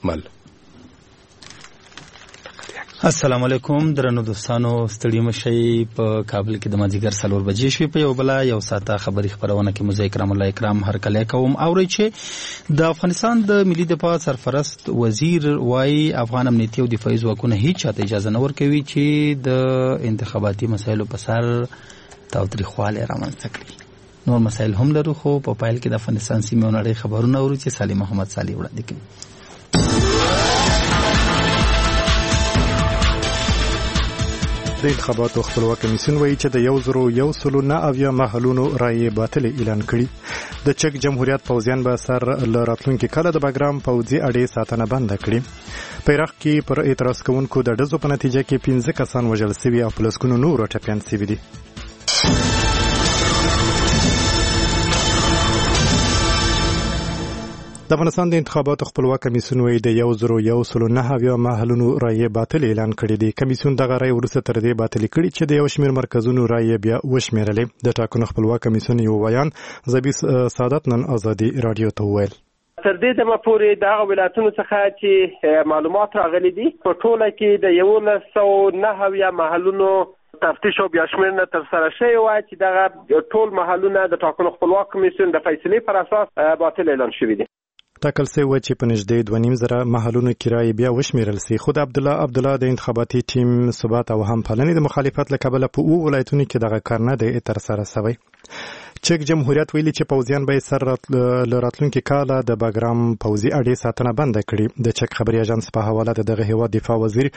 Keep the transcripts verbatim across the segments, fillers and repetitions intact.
اکمل. السلام علیکم درنو دوستانو، ستړي مشئ. په کابل کې د مازدیګر څلور بجې شوې. په یو بله یو ساعته خبري خپرونه کې مو کرام الله اکرام هرکلی کوم. اورئ چې د افغانستان د ملي دفاع سرپرست وزیر وایي افغان امنیتي او دفاعي ځواکونه هیڅ چاته اجازه نه ورکوي چې د انتخاباتي مسایلو په سر تاوتریخوالی رامنځته کړي. نور مسایل هم لرو، خو په پایل کې د افغانستان سیمې او نړۍ خبرونه اورو چې سالم محمد صالح وړاندې کوي. د انتخاباتو خپلواک کمیسیون وایي چې د یو زرو یو سلو نه اویا محلونو رایې باطلې اعلان کړي. د چک جمهوریت پوځیان به سر له راتلونکي کاله د باګرام پوځي اډې ساتنه بنده کړي. په عراق کې پر اعتراض کوونکو د ډزو په نتیجه کې پنځه کسان وژل شوي او په لسګونو نور ټپیان شوي دي. د افغانستان د انتخاباتو خپلواک کمیسیون وایي د یو زرو یو سلو نه اویا محلونو رایې باطل اعلان کړي دي. کمیسیون دغه رایې وروسته تر دې باطلې کړي چې د یو شمېر مرکزونو رایې بیا وشمېرلې. د ټاکنو خپلواک کمیسیون یو ویان زبی سعادت نن ازادي رادیو ته وویل تر دې دمه پورې د هغه ولایتونو څخه چې معلومات راغلي دي په ټوله کې د یولس سوه نه اویا محلونو تفتیش او بیا شمېرنه ترسره شوې وه چې دغه ټول محلونه د ټاکنو خپلواک کمیسیون د فیصلې پر اساس باطل اعلان شوي دي. ټاکل شوی و چې په نږدې دوه نیم زره محلونو کې رایې بیا وشمېرل سي. خو د عبدالله عبدالله د انتخاباتي ټیم ثبات او هم پالنې د مخالفت له کبله په اوو ولایتونو کې دغه کار نه دی ترسره شوی. چک جمهوریت ویلي چې پوځیان به یې سر له راتلونکي کاله د باګرام پوځي اډې ساتنه بنده کړي. د چک خبري اژانس په حواله د دغه هیواد دفاع وزیر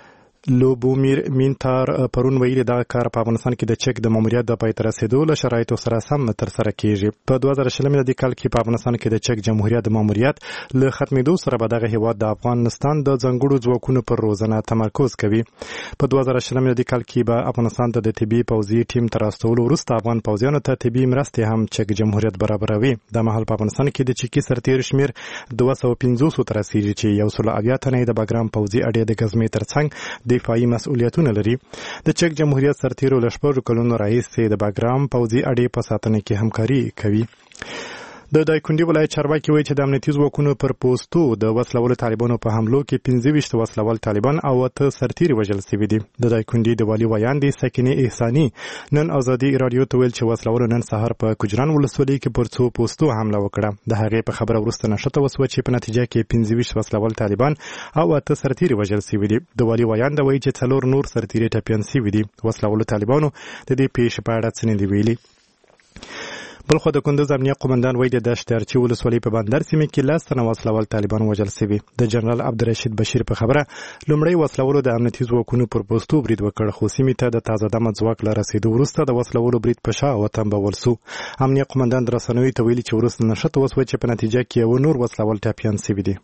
لوبومیر مینتار پرون ویلي دا کار په افغانستان کې د چک د ماموریت د پای ته رسیدو له شرایطو سره سم ترسره کیږي. په دوه زره شلم میلادي کال کې په افغانستان کې د چک جمهوریت د ماموریت له ختمېدو سره به دغه هیواد د افغانستان د ځانګړو ځواکونو پر روزنه تمرکز کوي. په دوه زره شلم میلادي کال کې به افغانستان ته د طبي پوځي ټیم تر راستولو وروسته افغان پوځیانو ته طبي مرستې هم چک جمهوریت برابروي. د مهال په افغانستان کې د چکی سرتیر شمیر دوه سوه پنځوس تر رسیدي چې یو سل اویا تنه د باګرام پوځي اډې د ګزمې ترڅنګ دفاعي مسؤلیتونه لري. د چک جمهوریت سرتیرو له شپږو کلونو راهیسې د باګرام پوځي اډې په ساتنه کې همکاري کوي. د دایکنډي ولایت چارواکي وایي چې د امنیتي ځواکونو پر پوستو د وسلوالو طالبانو په حملو کې پنځه ویشت وسلوال طالبان او اته سرتیري وژل شوي دي. د دایکنډي د والي ویان دي سکینې احساني نن ازادي رادیو ته ویل چې وسلوالو نن سهار په کجران ولسوالۍ کې پر څو پوستو حمله وکړه. د هغې په خبره وروسته نښته وسوه چې په نتیجه کې پنځه ویشت وسلوال طالبان او اته سرتیري وژل شوي دي. د والي ویان دا وایي چې څلور نور سرتیري ټپیان شوي دي. وسلوالو طالبانو د دې پیښې په اړه څه نه دي ویلي. بلخو د کندوز امنیه قومندان وایي د دشت ارچي ولسوالۍ په بندر سیمه کې لس تنه وسلوال طالبان وژل شوي. د جنرال عبدالرشید بشیر په خبره لومړی وسلوالو د امنیتي ځواکونو پر پوستو برید وکړ، خو سیمې ته د تازه دمه ځواک له رسېدو وروسته د وسلوالو برید په شا وتمبول سو. امنیه قومندان د رسنیو ته ویلي چې وروسته نښته وسوه چې په نتیجه کې یو نور وسلوال ټپیان شوي دي.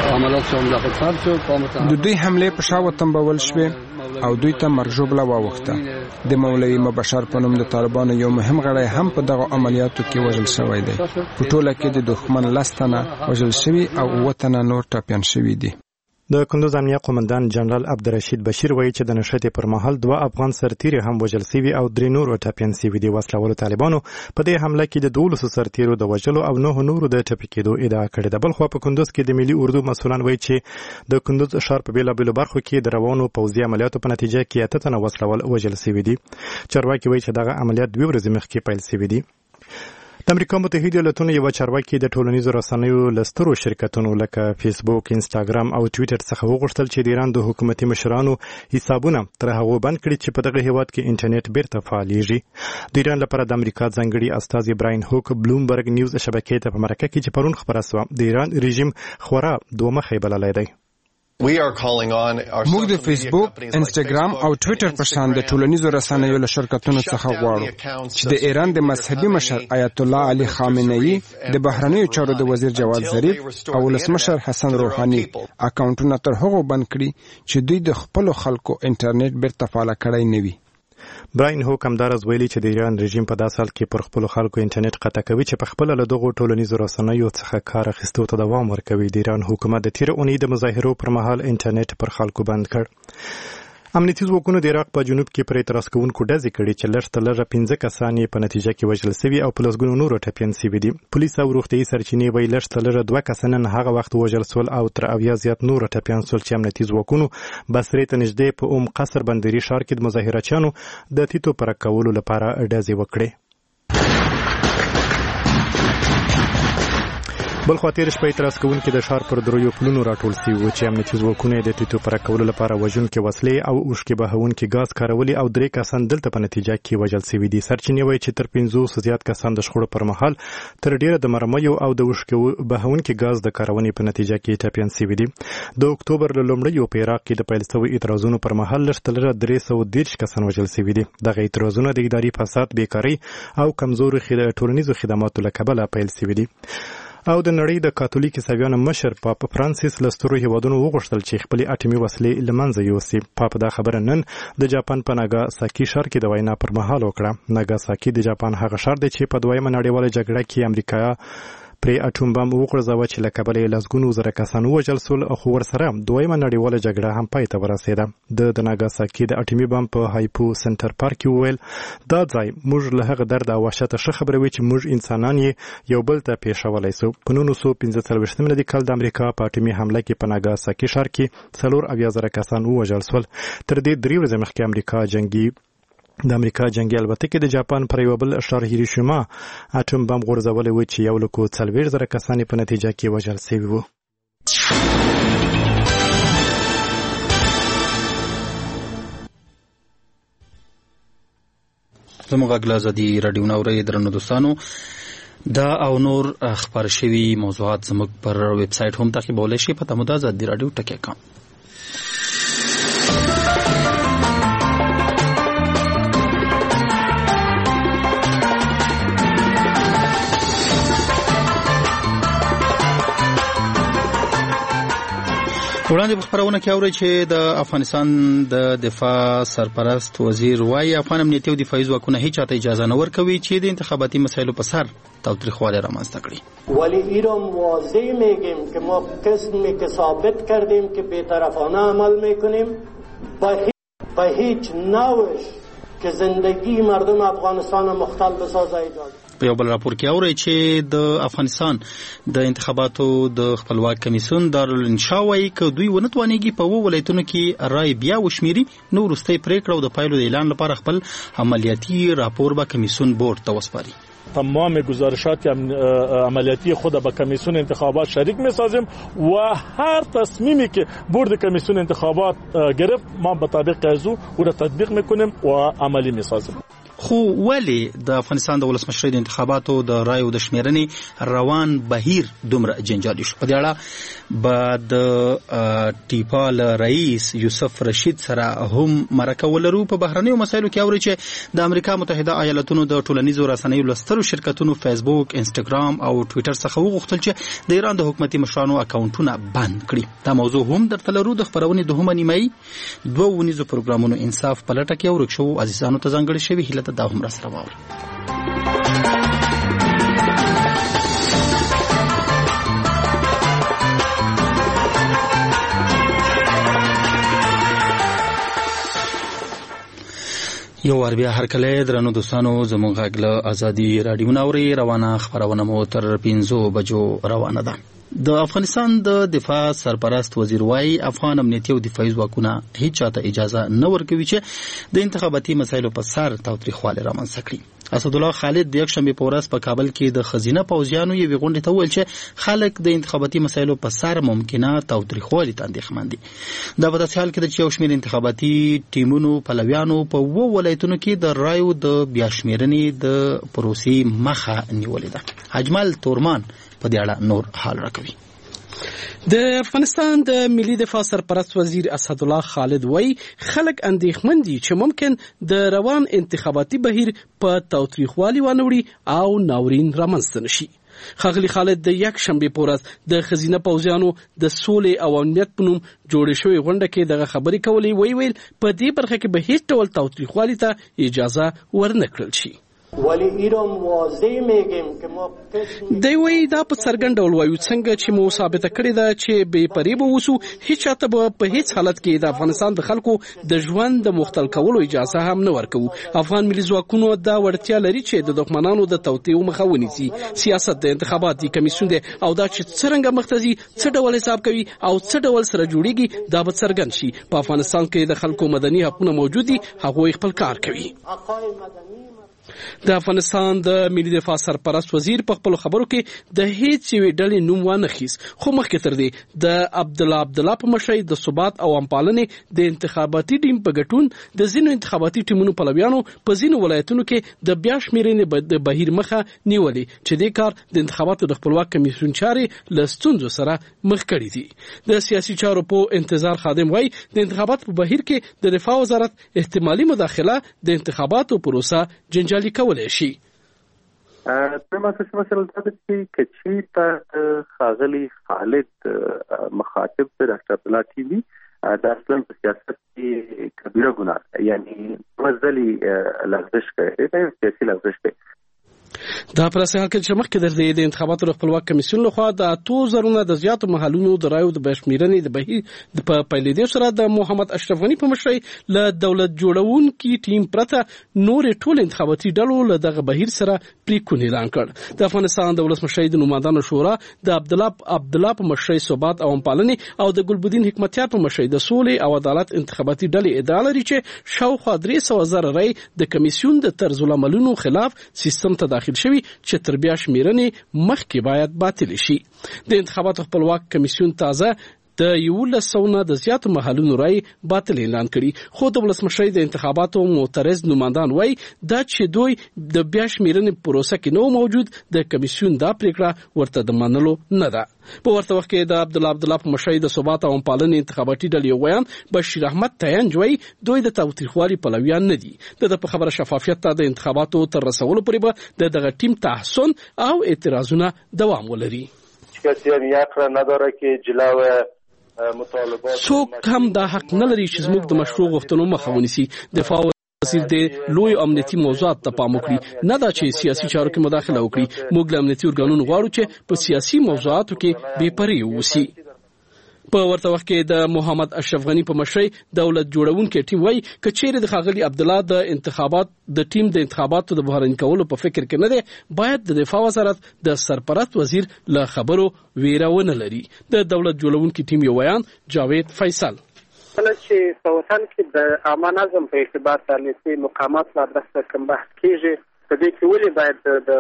د دوی حملې په شا وتمبول شوې او دوی ته مرګ ژوبله واوښته. د مولوي مبشر په نوم د طالبانو یو مهم غړی هم په دغه عملیاتو کې وژل شوی دی. په ټوله کې د دښمن لس تنه وژل شوي او اووه تنه نور ټپیان شوي دي. د کندوز امنیه قومندان جنرال عبدالرشید بشیر وایي چې د نښتې پر مهال دوه افغان سرتیري هم وژل شوي او درې نور ټپیان شوي دي. وسلوالو طالبانو په دې حمله کې د دولسو سرتیرو د وژلو او نهو نورو د ټپي کېدو ادعا کړې ده. بلخوا په کندوز کې د ملي اردو مسؤلان وایي چې د کندوز ښار په بېلابېلو برخو کې د روانو پوځي عملیاتو په نتیجه کې اته تنه وسلوال وژل شوي دي. چارواکي وایي چې دغه عملیات دوې ورځې مخکې پیل شوي دي. د امریکا متحده ایالاتونو یو چارواکي د ټولنیزو رسنیو له سترو شرکتونو لکه فیسبوک، انسټاګرام او ټویټر څخه وغوښتل چې د ایران د حکومتي مشرانو حسابونه تر هغو بند کړي چې په دغه هیواد کې انټرنیټ بیرته فعالیږي. د ایران لپاره د امریکا ځانګړي استازي براین هوک بلومبرګ نیوز شبکې ته په مرکه کې چې پرون خبره سوه د ایران رژیم خورا دوه مخی بللی دی. موږ د فیسبوک، انسټاګرام او ټویټر په شان د ټولنیزو رسنیو له شرکتونو څخه غواړو چې د ایران د مذهبي مشر آیت الله علي خامنه‌ای، د بهرنیو چارو د وزیر جواد ظریف او ولسمشر حسن روحاني اکاونټونه تر هغو بند کړي چې دوی د خپلو خلکو انټرنیټ بیرته فعاله کړی نه وي. براین هوک همدارز ویلي چې د ایران رژیم په داسې حال کې پر خپلو خلکو انټرنیټ قطع کوي چې په خپله له دغو ټولنیزو رسنیو څخه کار اخیستو ته دوام ورکوي. د ایران حکومت د تېرې اونۍ د مظاهرو پر مهال انټرنیټ پر خلکو بند کړ. امنیتي ځواکونو د عراق په جنوب کې پر اعتراض کوونکو ډزې کړې چې لږ تر لږه پنځه کسان یې په نتیجه کې وژل شوي او په لسګونو نورو ټپیان شوي دي. پولیس او روغتیايي سرچینې وایي لږ تر لږه دوه کسان نن هغه وخت وژل شول او تر اویا زیات نور ټپیان شول چې امنیتي ځواکونو بصرې ته نږدې په ام قصر بندري ښار کې د مظاهرچیانو د تیتو پر کولو لپاره ډزې وکړې. بل خوا تېره شپه اعتراض کوونکي د ښار پر دریو پلونو راټول شوي وو چې امنیتي ځواکونو یې د تیتو پر کولو لپاره وژونکې وسلې او اوښکې بهونکي ګاز کارولي او درې کسان دلته په نتیجه کې وژل شوي دي. سرچینې وایي چې تر پنځوس زیات کسان د شخړو پر مهال تر ډېره د مرمیو او د اوښکې بهونکي ګاز د کارونې په نتیجه کې ټپیان شوي دي. د اکتوبر له لومړیو په عراق کې د پیل شوي اعتراضونو پر مهال لږ تر لږه درې سوه دېرش کسان وژل شوي دي. دغه اعتراضونه د اداري فساد، بیکارۍ او کمزورو ټولنیزو خدماتو له کبله پیل شوي دي. او د نړۍ د کاتولیک عیسویانو مشر پاپ فرانسیس له سترو هیوادونو وغوښتل چې خپلې اټومي وسلې له منځه یوسي. پاپ دا خبره نن د جاپان په ناګاساکي ښار کې د وینا پر مهال وکړه. ناګاساکي د جاپان هغه ښار دی چې په دویمه نړیواله جګړه کې امریکا پرې اټوم بم وغورځاوه چې له کبله یې لسګونو زره کسان ووژل شول، خو ورسره دویمه نړیواله جګړه هم پای ته ورسېده. د د ناګاساکي د اټومي بم په هایپو سنټر پارک کې وویل دا ځای موږ له هغه درد او وحشته ښه خبروي چې موږ انسانان یې یو بل ته پیښولی سو. په نولس سوه پنځه څلوېښت میلادي کال د امریکا په اټومي حمله کې په ناګاساکي ښار کې څلور اویا زره کسان ووژل شول. تر دې درې ورځې مخکې امریکا جنګي د امریکا جنگي الوتکې د جاپان پر یو بل ښار هیروشیما اټوم بم غورځولی و چې یو لکو څلوېښت زره کسان په نتیجه کې وژل شوي وو. زموږ غږ له ازادي راډیو نه اورئ. درنو دوستانو، دا او نور خپاره شوي موضوعات زموږ پر ویب سایټ هم تعقیبولی شي. پته مو ده ازادي راډیو ټکی کام. وړاندې په خپرونه کې اورئ چې د افغانستان د دفاع سرپرست وزیر وایي افغان امنیتي او دفاعي ځواکونه هیچ چاته اجازه نه ورکوي چې د انتخاباتي مسایلو په سر تاوتریخوالی رامنځته کړي. ولی این را واضح میگیم که ما قسمی که ثابت کردیم که بی‌طرفانه عمل میکنیم به هیچ نوعش که زندگی مردم افغانستان مختل بسازه ایجاد. په یو بل راپور کې اورئ چې د افغانستان د انتخاباتو د خپلواک کمیسیون دارالانشا وایي که دوی ونه توانېږي په اووه ولایتونو کې رای بیا وشمېري نو وروستۍ پرېکړه او د پایلو د اعلان لپاره خپل عملیاتي راپور به کمیسیون بورډ ته وسپاري. تمام گزارشات عملیاتی خود به کمیسیون انتخابات شریک می‌سازیم و هر تصمیمی که بورد کمیسیون انتخابات گرفت ما به طبق قانون او را تطبیق می‌کنیم و عملی می‌سازیم. خو ولې د افغانستان د ولسمشرۍ د انتخاباتو د رایو د شمیرنې روان بهیر دومره جنجالي شو؟ په دې اړه به د ټیپال رئیس یوسف رشید سره هم مرکه ولرو. په بهرنیو مسایلو کې اوري چې د امریکا متحده ایالاتونو د ټولنیزو رسنیو له سترو شرکتونو فیسبوک، انسټاګرام او ټویټر څخه وغوښتل چې د ایران د حکومتي مشرانو اکاونټونه بند کړي. دا موضوع هم درته لرو. د خپرونې دوهمه نیمایي دوه ونیزو پروګرامونو انصاف په لټه کې او ورک شوو عزیزانو ته ځانګړې شوې هیله دا هم را سره واوري. یو وار بیا هرکله درنو دوستانو زموږ غږ له ازادي راډیو نه اورئ. روانه خپرونه مو تر پنځو بجو روانه ده. د افغانستان د دفاع سرپرست وزیر وایي افغان امنیتي او دفاعي ځواکونه هیڅ چاته اجازه نه ورکوي چې د انتخاباتي مسایلو په سر تاوتریخوالی رامنځته کړي. اسدالله خالد د یکشنبې په ورځ په کابل کې د خزینه پوځیانو یوې غونډې ته وویل چې خلک د انتخاباتي مسایلو په سر ممکنه تاوتریخوالي ته اندېښمن دي. دا په داسې حال کې ده چې یو شمېر انتخاباتي ټیمونو پلویانو په اووه ولایتونو کې د رایو د بیا شمېرنې د پروسې مخه نیولې ده. اجمل تورمان په دې اړه نور حال راکوي. د افغانستان د ملي دفاع سرپرست وزیر اسدالله خالد وایي خلک اندېښمن دي چې ممکن د روان انتخاباتي بهیر په تاوتریخوالي وانه وړي او ناورین رامنځته نشي. ښاغلي خالد د یک شنبې په ورځ د خزینه پوځیانو د سولې او امنیت په نوم جوړې شوې غونډه کې دغه خبرې کولې. وی ویل په دې برخه کې به هیڅ ډول تاوتریخوالي ته اجازه ورنه کړل شي. ولی ایران واضح میگیم که ما دی وی دا په څرګند ډول وایو څنګه چې مو ثابته کړې ده چې بې پرې به اوسو، هیڅ چاته به په هیڅ حالت کې د افغانستان د خلکو د ژوند د مختل کولو اجازه هم نه ورکوو. افغان ملي ځواکونو دا وړتیا لري چې د دښمنانو د توطیو مخه ونیسي. سیاست د انتخاباتي کمیسیون دی او دا چې څرنګه مخته ځي، څه ډول حساب کوي او څه ډول سره جوړیږي، دا به څرګند شي. په افغانستان کې د خلکو مدني حقوقونه موجود دي، هغوی خپل کار کوي. د افغانستان د ملي دفاع سرپرست وزیر په خپل خبرو کې د هیڅ یوې ډلې نوم وانه خیس، خو مخکې تر دې د عبدالله عبدالله په مشرۍ د ثبات او امپالنې د انتخاباتي ټیم په ګټون د ځینو انتخاباتي ټیمونو پلویانو په ځینو ولایتونو کې د بیا شمېرنې د بهیر مخه نیولې چې دې کار د انتخاباتو د خپلواک کمیسیون چارې له ستونزو سره مخ کړي دي. د سیاسي چارو په انتظار خادم وایي د انتخاباتو په بهیر کې د دفاع وزارت احتمالي مداخله د انتخاباتو پروسه جنجالي کولای شي. په ماسه مثلا د کچې ته خاغلی خالد مخاطب د ډاکټر عبدالله ټیوی د اصلا په سیاست کې کبیره ګناه یعنی مزدلی لغزش کوي، دا سیاسي لغزش کوي. دا پر اساس کې چې مخکې د د انتخاباتو د خپلواک کمیسیون لخوا د اتو زرونه د زیاتو محلونو د رایو د بشمیرنې د بهیر په پیلېدو سره د محمد اشرف غنی په مشرۍ له دولت جوړونکي ټیم پرته نور ټول انتخاباتي ډلو له دغه بهیر سره پریکون اعلان کړ. د افغانستان د ولسمشر د نمائندانو شورا د عبدالله عبدالله په مشرۍ ثبات او امپالنې او د ګلبدین حکمتیار په مشرۍ د سولې او عدالت انتخاباتي ډلې ادعا لري چې شاوخوا درې سوه زره رای د کمیسیون د طرز العملونو خلاف سیستم ته داخل شوی چې تر بیا شمیرنې مخکې باید باطل شي. د انتخاباتو خپلواک کمیسیون تازه د یولس سوه د زیاتو محلونو رای باطل اعلان کړي، خو د ولسمشر د انتخاباتو معترض نمائندان وایي دا چې دوی د بیا شمیرنې پروسه کې نو موجود د کمیسیون دا پریکړه ورته د منلو نه ده. په ورته وخت کې د عبدالله عبدالله په مشرۍ د ثبات او امپالنې انتخاباتي ډلې ویان بشیر احمد تیانج وایي دوی د تاوتریخوالي پلویان نه دي. د په خبره شفافیت ته د انتخاباتو تر رسولو پورې به د دغه ټیم تحسن او اعتراضونه دوام ولري. څوک هم دا حق نه لري چې زموږ د مشروع غوښتنو مخه ونیسي. دفاع وزیر د لوی امنیتي موضوعات ته پام وکړي، نه دا چې سیاسي چارو کې مداخله وکړي. موږ له امنیتي ارګانونو غواړو چې په سیاسي موضوعاتو کې بې پرې اوسي. په ورته وخت کې د محمد اشرف غنی په مشرۍ دولت جوړونکي ټیم وایي که چیرې د ښاغلي عبدالله د انتخابات د ټیم د انتخاباتو د بهرني کولو په فکر کې نه دی، باید د دفاع وزارت د سرپرست وزیر له خبرو ویره ونه لري. د دولت جوړونکي ټیم یو ویان جاوید فیصل کله چې په وطن کې د عامه نظم په ارتباط سره مقامات لا درسته کوم بحث کیږي، په دې کې ولې باید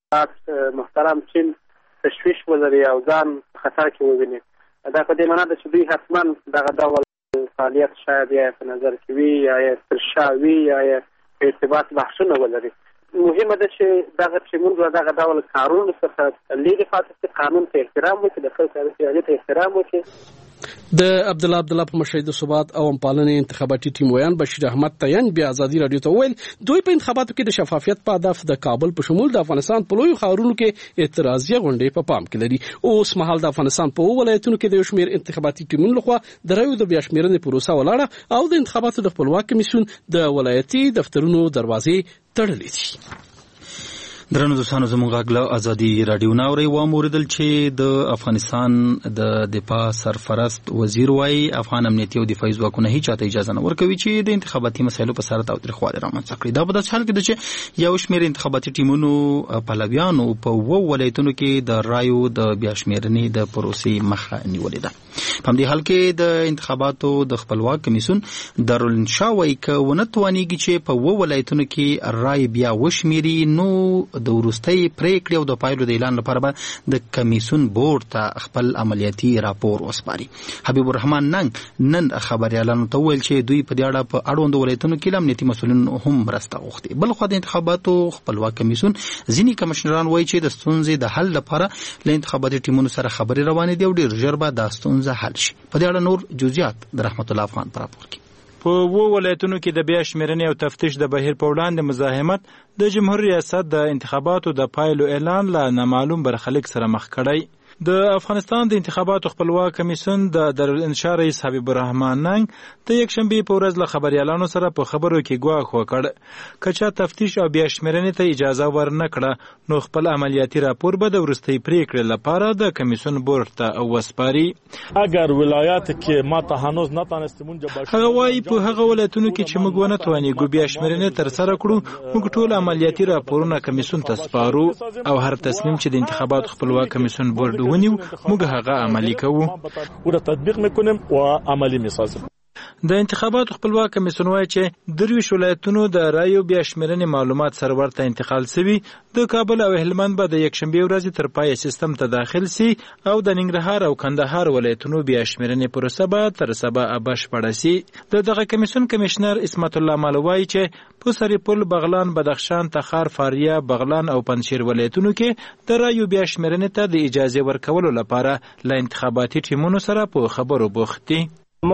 د محترم چین تشویش ولري او ځان خطر کې وویني. دا په دې معنی ده چې دوی حتما دغه ډول فعالیت شاید یې په نظر کې وي یا یې ترشا وي یا یې په ارتباط بحثونه ولري. مهمه ده چې دغه ټیمونه دغه ډول کارونو څخه لرې پاتې شي، قانون ته احترام وکړي، د خلکو ارادې ته احترام وکړي. د عبدالله عبدالله په مشرۍ د ثبات او امپالنې انتخاباتي ټیم ویان بشیر احمد تیان بیا ازادي رادیو ته وویل دوی په انتخاباتو کې د شفافیت په هدف د کابل په شمول د افغانستان په لویو ښارونو کې اعتراضیه غونډې په پام کې لري. اوس مهال د افغانستان په ولایتونو کې د یو شمېر انتخاباتي ټیمونو لخوا د رایو د بیا شمېرنې پروسه ولاړه او د انتخاباتو د خپلواک کمیسیون د ولایتي دفترونو دروازې تړلې دي. درنو دوستانو زموږ غږ له ازادي رادیو نه اورئ. واوریدل چې د افغانستان د دفاع سرپرست وزیر وایي افغان امنیتي او دفاعي ځواکونه هیڅ چاته اجازه نه ورکوي چې د انتخاباتي مسایلو په سر تاوتریخوالی رامنځته کړي. دا په داسې حال کې ده چې یو شمېر انتخاباتي ټیمونو پلویانو په اوو ولایتونو کې د رایو د بیا شمېرنې د پروسې مخه نیولې ده. په همدې حال کې د انتخاباتو د خپلواک کمیسیون دارالانشا وایي که ونه توانیږي چې په اوو ولایتونو کې رای بیا وشمېري نو د وروستۍ پریکړې او د پایلو د اعلان لپاره به د کمیسیون بورډ ته خپل عملیاتي راپور وسپاري. حبیب الرحمن ننګ نن خبریالانو ته وویل چې دوی په دې اړه په اړوندو ولایتونو کې له امنیتي مسؤلین هم مرسته غوښتې. بل خوا د انتخاباتو خپلواک کمیسیون ځینې کمشنران وایي چې د ستونزې د حل لپاره له انتخاباتي ټیمونو سره خبرې روانې دي او ډېر ژر به دا ستونزه حل شي. په دې اړه نور جزئیات د رحمت الله افغان په راپور کې. په وو ولایتونو کې د بیا شمېرنې او تفتیش د بهیر په وړاندې مزاحمت د جمهور ریاست د انتخاباتو د پایلو اعلان له نامعلوم برخلیک سره مخ کړی. د افغانستان د انتخاباتو خپلواک کمیسیون د دارالانشا رئیس حبیب الرحمن ننګ د یکشنبه په ورځ له خبريالانو سره په خبرو کې ګواښ وکړ کچا تفتیش او بیا شمېرنې ته اجازه ورنکړه نو خپل عملیاتي راپور به د وروستۍ پریکړې لپاره د کمیسیون بورډ ته وسپاري. اگر ولایت کې ما ته هنوز نتانستیم اونجا هغه وايي په هغه ولایتونو کې چې موږ ونه توانېږو بیا شمېرنې تر سره کړو موږ ټول عملیاتي راپورونه کمیسیون ته سپارو او هر تصمیم چې د انتخاباتو خپلواک کمیسیون بورډ ونیو موږ هغه عملي کوو او تطبیق میکنیم او عملی میسازیم. د انتخاباتو خپلواک کمیسیون وایي چې درویش ولایتونو د رایو بیا شمېرنې معلومات سرور ته انتقال سوي د کابل او هلمند به د یکشنبې ورځې تر پای سیستم ته داخل سي او د ننګرهار او کندهار ولایتونو بیا شمېرنې پروسه به تر سبا بشپړه سي. د دغه کمیسیون کمشنر اسمت الله مال وایي چې په سرپل بغلان بدخشان تخار فاریاب بغلان او پنځشیر ولایتونو کې د رایو بیا شمېرنې ته د اجازه ورکولو لپاره له انتخاباتي ټیمونو سره په خبرو بوخت دي.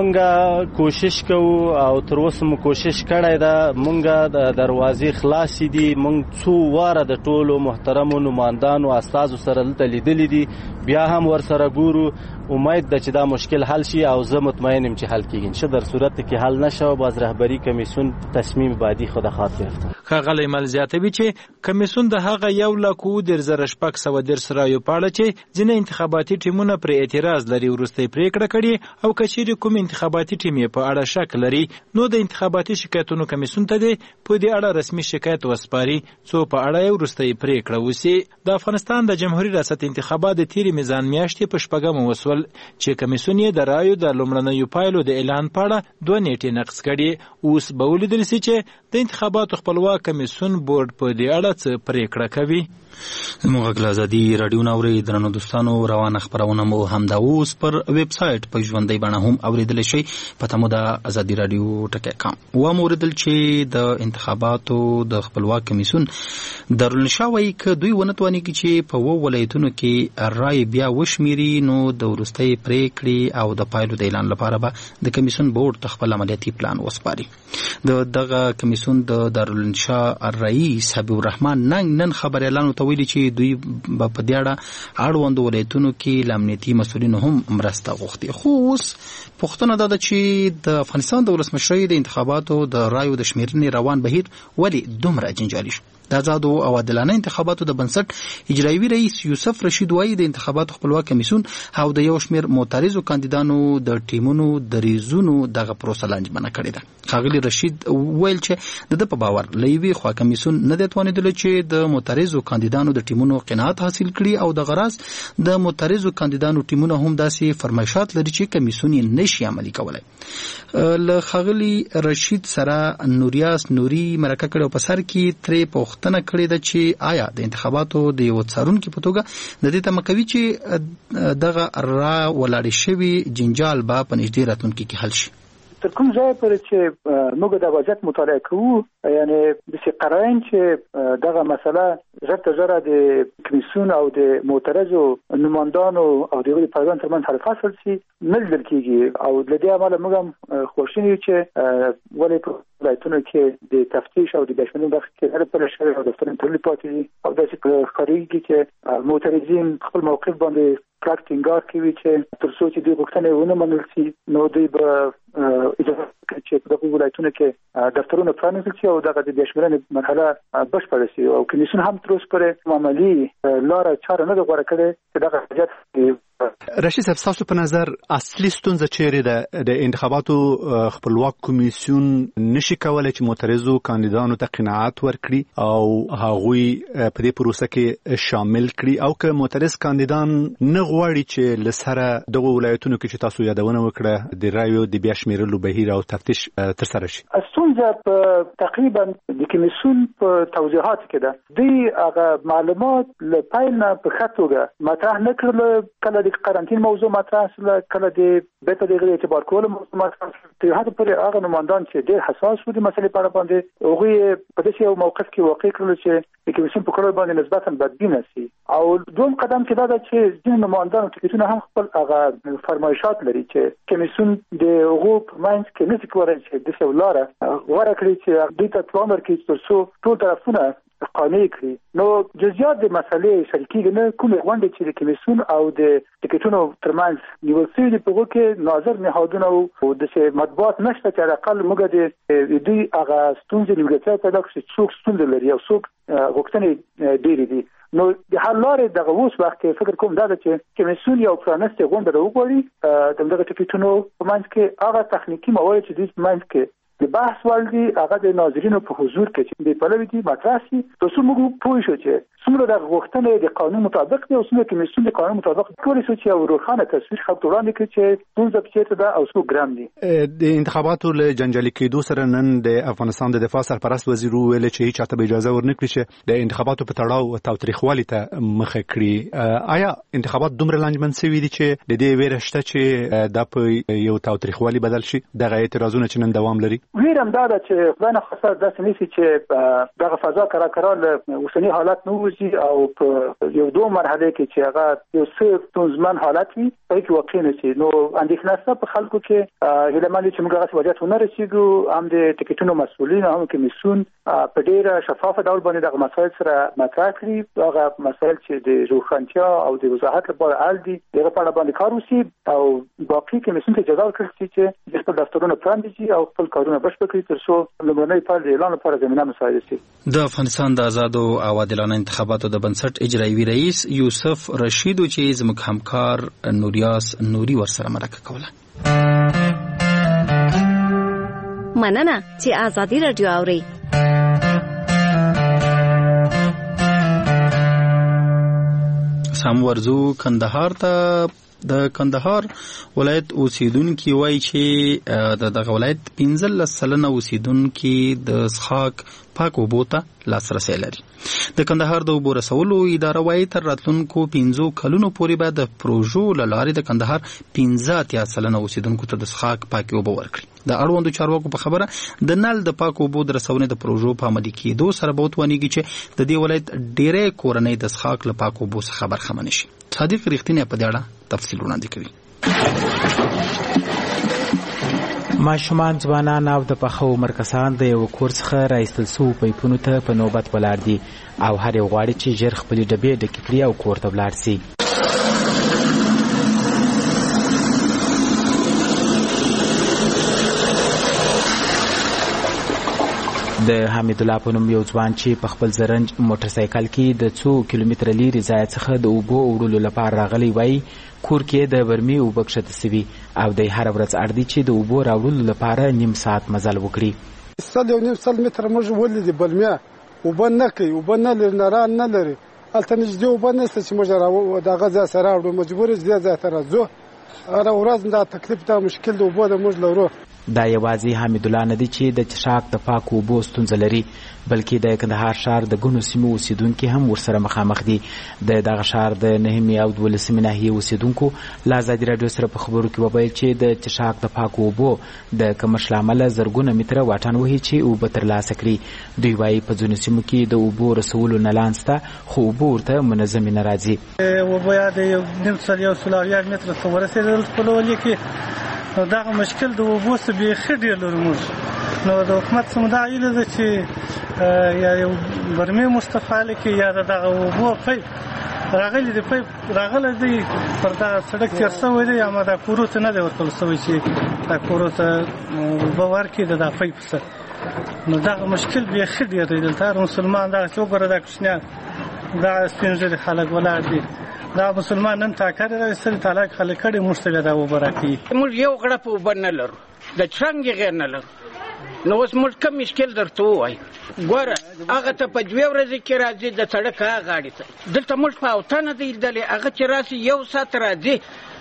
مونږه کوشش کوو او تر اوسه مو کوشش کړی دا مونږه د دروازې خلاصې دي مونږ څو واره د ټولو محترمو نمائندانو استادو سره دلته لیدلي دي بیا هم ور سره ګورو امید ده چې دا مشکل حل شي او زه مطمئن یم چې حل کیږي انشاء در صورت کې حل نشه باز رهبری کمیسیون تصمیم بعدی خود خواهد گرفت. ښاغلی مل زیاتوي چې کمیسیون د هغه یو لک اووه دېرش زره شپږ سوه دېرش رایو په اړه چې ځینې انتخاباتي ټیمونه پرې اعتراض لري وروستۍ پریکړه کړې او که چیرې کوم انتخاباتي ټیم یې په اړه شک لري نو د انتخاباتي شکایتونو کمیسیون ته دی په دې اړه رسمي شکایت وسپاري څو په اړه یې وروستۍ پریکړه وسي. د افغانستان د جمهوریت ریاست انتخابات د تیرې میزان میاشتې په شپږمه وسول چې کمیسیون یې د رایو د لومړنیو پایلو د اعلان په اړه دوه نیټې نقض کړي اوس به ولیدل سي چې د انتخاباتو خپلواک کمیسیون بورډ په دې اړه څه پریکړه کوي. زموږ غږ ازادي راډیو نه اورئ درنو دوستانو روانه خپرونه مو همدا اوس پر ویب سایټ په ژوندۍ بڼه هم اوریدلی شئ پته مو د ازادي راډیو ټکی کام ومو اوریدل چې د انتخاباتو د خپلواک کمیسیون دارالانشا وایي که دوی ونه توانېږي چې په اووه ولایتونو کې رایې بیا وشمېري نو د وروستۍ پریکړې او د پایلو د اعلان لپاره به د کمیسیون بورډ ته خپل عملیاتي پلان وسپاري. د دغه کمیسیون د دارالانشا رئیس حبیب الرحمن ننګ نن خبريالانو ته ویلي چې دوی په دې اړه اړوندو ولایتونو کې له امنیتي مسؤلینو هم مرسته غوښتي. خو اوس پوښتنه دا ده چې د افغانستان د ولسمشرۍ د انتخاباتو د رایو د شمېرنې روان بهیر ولې دومره جنجالي شو. د آزادو او عادلانه انتخاباتو د بنسټ اجرایوي رئیس یوسف رشید وایي د انتخاباتو خپلواک کمیسیون او د یو شمېر معترضو کاندیدانو د ټیمونو د ریزونو دغه پروسه لانجمنه کړې ده. ښاغلي رشید ویل چې د ده په باور له یوې خوا کمیسیون نه دی توانېدلی چې د معترضو کاندیدانو د ټیمونو قناعت حاصل کړي او د غرض د معترضو کاندیدانو ټیمونه هم داسې فرمایشات لري چې کمیسیون یې نشي عملي کولی. له ښاغلي رشید سره نوریاس نوري مرکه کړې او په سر کې ترې پوښتنه تنه کړې ده چې آیا د انتخاباتو د یو څارونکي په توګه د دې تمه کوي چې دغه را ولاړې شوي جنجال به په نږدې راتلونکي کې حل شي. تر کوم ځای پورې چې موږ د وضعیت مطالعه کوو یعنی داسې قراین چې دغه مسله ژر تر ژره د کمیسیون او د معترضو نمایندانو او د هغوی د پایګان ترمنځ حل فصل شي نه لیدل کېږي او له دې امله موږ هم خواشیني یو چې ولې په ولایتونو کې د تفتیش او د بشمولي برخه کې هر پرې شوی او دفترونه تړلي پاتې دي او داسې ښکارېږي چې معترضین خپل موقف باندې کلک ټینګار کوي چې تر څو چې دوی غوښتنې ونه منل شي نو دوی به اجازه ورکړي چې په دغو ولایتونو کې دفترونه پرانیستل شي او دغه د بشمولنې مرحله بشپړه شي او کمیسیون هم تر اوسه پورې عملي لاره چاره نه ده غوره کړې چې دغه وضعیت. رشید صاحب ستاسو په نظر اصلي ستونزه چیرې ده؟ د انتخاباتو خپلواک کمیسیون نشي کولی چې معترضو کاندیدانو ته قناعت ورکړي او هغوی په دې پروسه کې شامل کړي او که معترض کاندیدان نه غواړي چې له سره دغو ولایتونو کې چې تاسو یادونه وکړه د رایو د بیا شمېرلو بهیر او تفتیش ترسره شي؟ ستونزه په تقریبا د کمیسیون په توضیحاتو کې ده. دوی هغه معلومات له پیل نه په ښه توګه مطرح نه کړل، کله د قرنطین موضوع مطرح شوه، کله د بیرته د هغې اعتبار کولو موضوع مطرح شوه. تر حده پورې هغه نمایندان چې ډېر حساس وو د مسلې په اړه باندې هغوی په داسې یو موقف کې واقع کړلو چې د کمیسیون په کړنو باندې نسبتا بدبینه شي. او دویم قدم کې دا ده چې ځینې نمایندانو ټکټونه هم خپل هغه فرمایشات لري چې کمیسیون د هغو په منځ کې نشي کولی چې داسې یو لاره غوره کړي چې دوی ته توان ورکړي تر څو ټول طرفونه قانع کړي. نو جزئیات د مسلې شریکي نه کومه غونډه چې د کمیسیون او د ټیکټونو ترمنځ نیول شوی دی په هغه کې ناظر نهادونه او د مطبوعات نشته چې اقل موږ د دوی هغه ستونزې نیمګړتیا پیدا کړي چې څوک ستونزې لري او څوک غوښتنې ډېرې دي. نو د حل لارې دغه اوس وخت کې فکر کوم دا ده چې کمیسیون یو پرانستې غونډه راوغواړي د دغه ټیکټونو په منځ کې هغه تخنیکي موارد چې دوی په منځ کې د بحث وړ دي هغه د ناظرینو په حضور کې چې د پلوي دي مطرح شي ترڅو موږ پوه شو چې څومره د غوښتنې د قانون مطابق دي او څومره کمیسیون د قانون مطابق کولی شي چې یو روښانه تصویر خلکو ته وړاندې کړي چې څنګه چیرته ده او څو ګرام دي. د انتخاباتو له جنجالي کېدو سره نن د افغانستان د دفاع سرپرست وزیر ویل چې هیڅ چاته اجازه ورنکړي چې د انتخاباتو په تړاو تاوتریخوالي ته مخه کړي. آیا انتخابات دومره لانجمن شوي دي چې د دې ویره شته چې دا په یو تاوتریخوالي بدل شي؟ دغه اعتراضونه چې نن دوام لري ویرم دا ده چې خدای نه خاصه داسې نشي چې دغه فضا کرا کرا له اوسنی حالت نه وځي او په یو دوه مرحله کې چې هغه یو څه ستونزمن حالت وي په کې واقع نه شي. نو اندېښنه شته په خلکو کې هیله مند چې موږ هغه وضعیت ونه رسیږو. هم د ټیکټونو مسؤلین هم کمیسیون په ډېر شفاف ډول باندې دغه مسایل سره مطرح کړي. هغه مسایل چې د روښانتیا او د وضاحت لپاره اړ دي هغه په اړه باندې کار وشي او باقي کمیسیون ته اجازه ورکړي چې د خپل دفترونو پرانیزي او خپل کارونه بشپړ کړي تر څو لومړنی پړاو د اعلان لپاره زمینه مساعده شي. د افغانستان د آزادو او عادلانه انتخاباتو د بنسټ اجرایي رئیس یوسف رشید چې زموږ همکار نوریاس نوري ورسره مرکه کوله. مننه چې آزادي رادیو اوري. سم ورزو کندهار ته. د کندهار ولایت اوسیدونکو وایي چې د دغه ولایت پنځلس سلنه اوسیدونکو د څښاک پاک اوبو ته لاسرسی لري. د کندهار د اوبو رسولو اداره وایي تر راتلونکو پنځو کلونو پورې به د پروژو له لارې د کندهار پنځه اتیا سلنه اوسیدونکو ته د څښاک پاک اوبه ورکړي. د اړوندو چارواکو په خبره د نل د پاک اوبو د رسونې د پروژو په عملي کېدو سره به وتوانېږي چې د دې ولایت ډېرې کورنۍ د څښاک له پاک اوبو څخه برخمنې شي. صادق رښتینی په دې اړه تفصیل وړاندې کوي. ماشومان، ځوانان او د پخو عمر کسان د یو کور څخه راایستل شوو پایپونو ته په نوبت ولاړ دي او هر یو غواړي چې ژر خپلې ډبې ډکې کړي او کور ته ولاړ شي. د حمید الله په نوم یو ځوان چې په خپل زرنج موټر سایکل کې د څو کیلومتره لرې ځای څخه د اوبو وړلو لپاره راغلی وای کور کې د برمي اوبه کښته سوي او د هر ورځ اړ دي چې د اوبو راوړلو لپاره نیم ساعت مزل وکړي. سل یو نیم سل متره موږ ولیدې برمیا اوبه نه کوي، اوبه نه لري، نران نه لري، هلته نږدې اوبه نشته چې موږ دغه ځای سره راوړو، مجبور یې دې ځای ته راځو. هره ورځ دا تکلیف دا مشکل د اوبو د موږ لرو. دا یوازې حمید الله نه دی چې د څښاک د پاکو اوبو ستونزه لري، بلکې د کندهار ښار د ګڼو سیمو اوسیدونکي هم ورسره مخامخ دي. د دغه ښار د نهمې او دولسمې ناحیې اوسیدونکو له ازادي راډیو سره په خبرو کې وویل چې د څښاک د پاکو اوبو د کمښت له امله زرګونه متره واټن وهي چې اوبه ترلاسه کړي. دوی وایي په ځینو سیمو کې د اوبو رسولو نلان شته خو اوبه ورته منظمې نه راځي. اوبه یا د یو نیم سل یو سل اویا متره څخه ورسېدل خپل ولې کې نو دغه مشکل د اوبو څخه بیخي ډېر لرو موږ. نو د حکومت څخه دا هیله ده چې یا یو برمې مستفاله کې یا دغه اوبو پایپ راغلی دی پایپ راغلی دی پر دغه سړک تېر شوی دی اما دا کورو ته نه دی ورکړل شوی چې دا کورو ته اوبه ورکړي د دا پایپ سره. نو دغه مشکل بیخي ډېر دی. دلته هر مسلمان دغسې وګوره دا کوچنیان دغه سپین ږیري خلک ولاړ دي، دا مسلمان نن تاکر راوستل طلاق خلک کړي موږ ته دا اوبه راکړي. موږ یو غړپ اوبه نه لرو، د څنګ غیر نه لرو. نو اوس موږ کوم مشکل درته ووایو ګوره هغه ته په دوې ورځې کې راځي د سړک هغه غاړې ته. دلته موږ په اوته نه دی لیدلی، هغه چې راسي یو ساعت راځي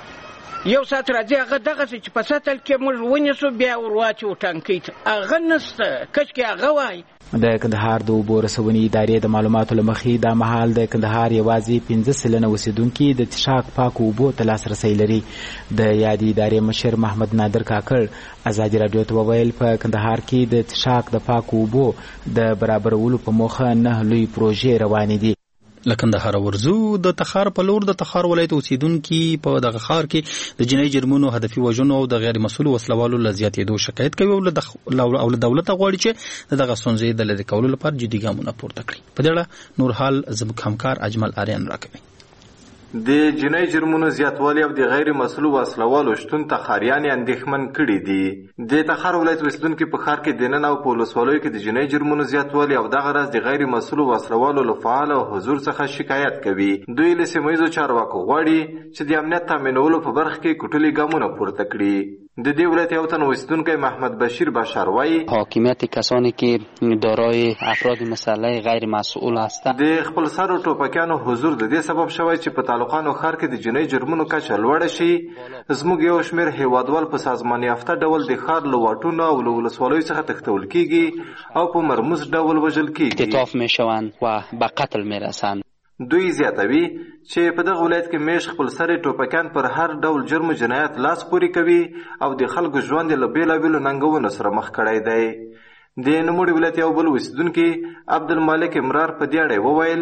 یو ساعت راځي هغه دغسې چې په سطل کې موږ ونیسو بیا ور واچو ټانکۍ ته هغه نشته. کشکې هغه وایي. د کندهار د اوبو رسونې ادارې د معلوماتو له مخې دا مهال د کندهار یوازې پنځه سلنه اوسیدونکي د څښاک پاکو اوبو ته لاسرسی لري. د یادې ادارې مشر محمد نادر کاکړ ازادي راډیو ته وویل په کندهار کې د څښاک د پاکو اوبو د برابرولو په موخه نه لوی پروژې روانې دي. لکندهار ورزو د تخار په لور د تخار ولایت اوسیدونکو په دغه ښار کې د جنایي جرمونو هدفي وژنو او د غیر مسؤل وسلوالو له زیاتېدو شکایت کوي او له دولت غواړي چې دغه ستونزې د لرې کولو لپاره جدي ګامونه پورته کړي. په دې اړه نور حال زموږ همکار اجمل آریان راکوي. د جنایي جرمونو زیاتوالی او د غیر مسؤل وسلوالو شتون تخاریان اندېښمن کړي دي. د تخار ولایت اوسیدونکو په ښار کې د نن او په ولسوالیو کې د جنایي جرمونو زیاتوالی او دغه راز د غیر مسؤل وسلوالو له فعال او حضور څخه شکایت کوي. دوی له سیمه ییزو چارواکو غواړي چې د امنیت تامینولو په برخه کې کوټلي ګامونه پورته کړي. د دې ولایت یو تن اوسیدونکی محمد بشیر بشار وایي حاکمیت کسانی که دارای افراد مسلح غیر مسئول هستند د خپل سر او ټوپکیانو حضور د دې سبب شوی چې په تعلقانو ښار کې د جنایي جرمونو کچه لوړه شي. زموږ یو شمېر هیوادوال په سازمان یافته ډول د ښار له واټونو او له ولسوالیو څخه تښتول کیږي او په مرموز ډول وژل کیږي، اختطاف میشوند و به قتل میرسند. دوی زیاتوي چې په دغه ولایت کې میش خپل سر ټوپکیان پر هر ډول جرم جنایت لاس پورې کوي او د خلکو ژوند له بیلابیلو ننګونو سره مخ کړی دی. د نوموړي ولایت یو بل اوسیدونکي عبدالمالک امرار په دې اړه وویل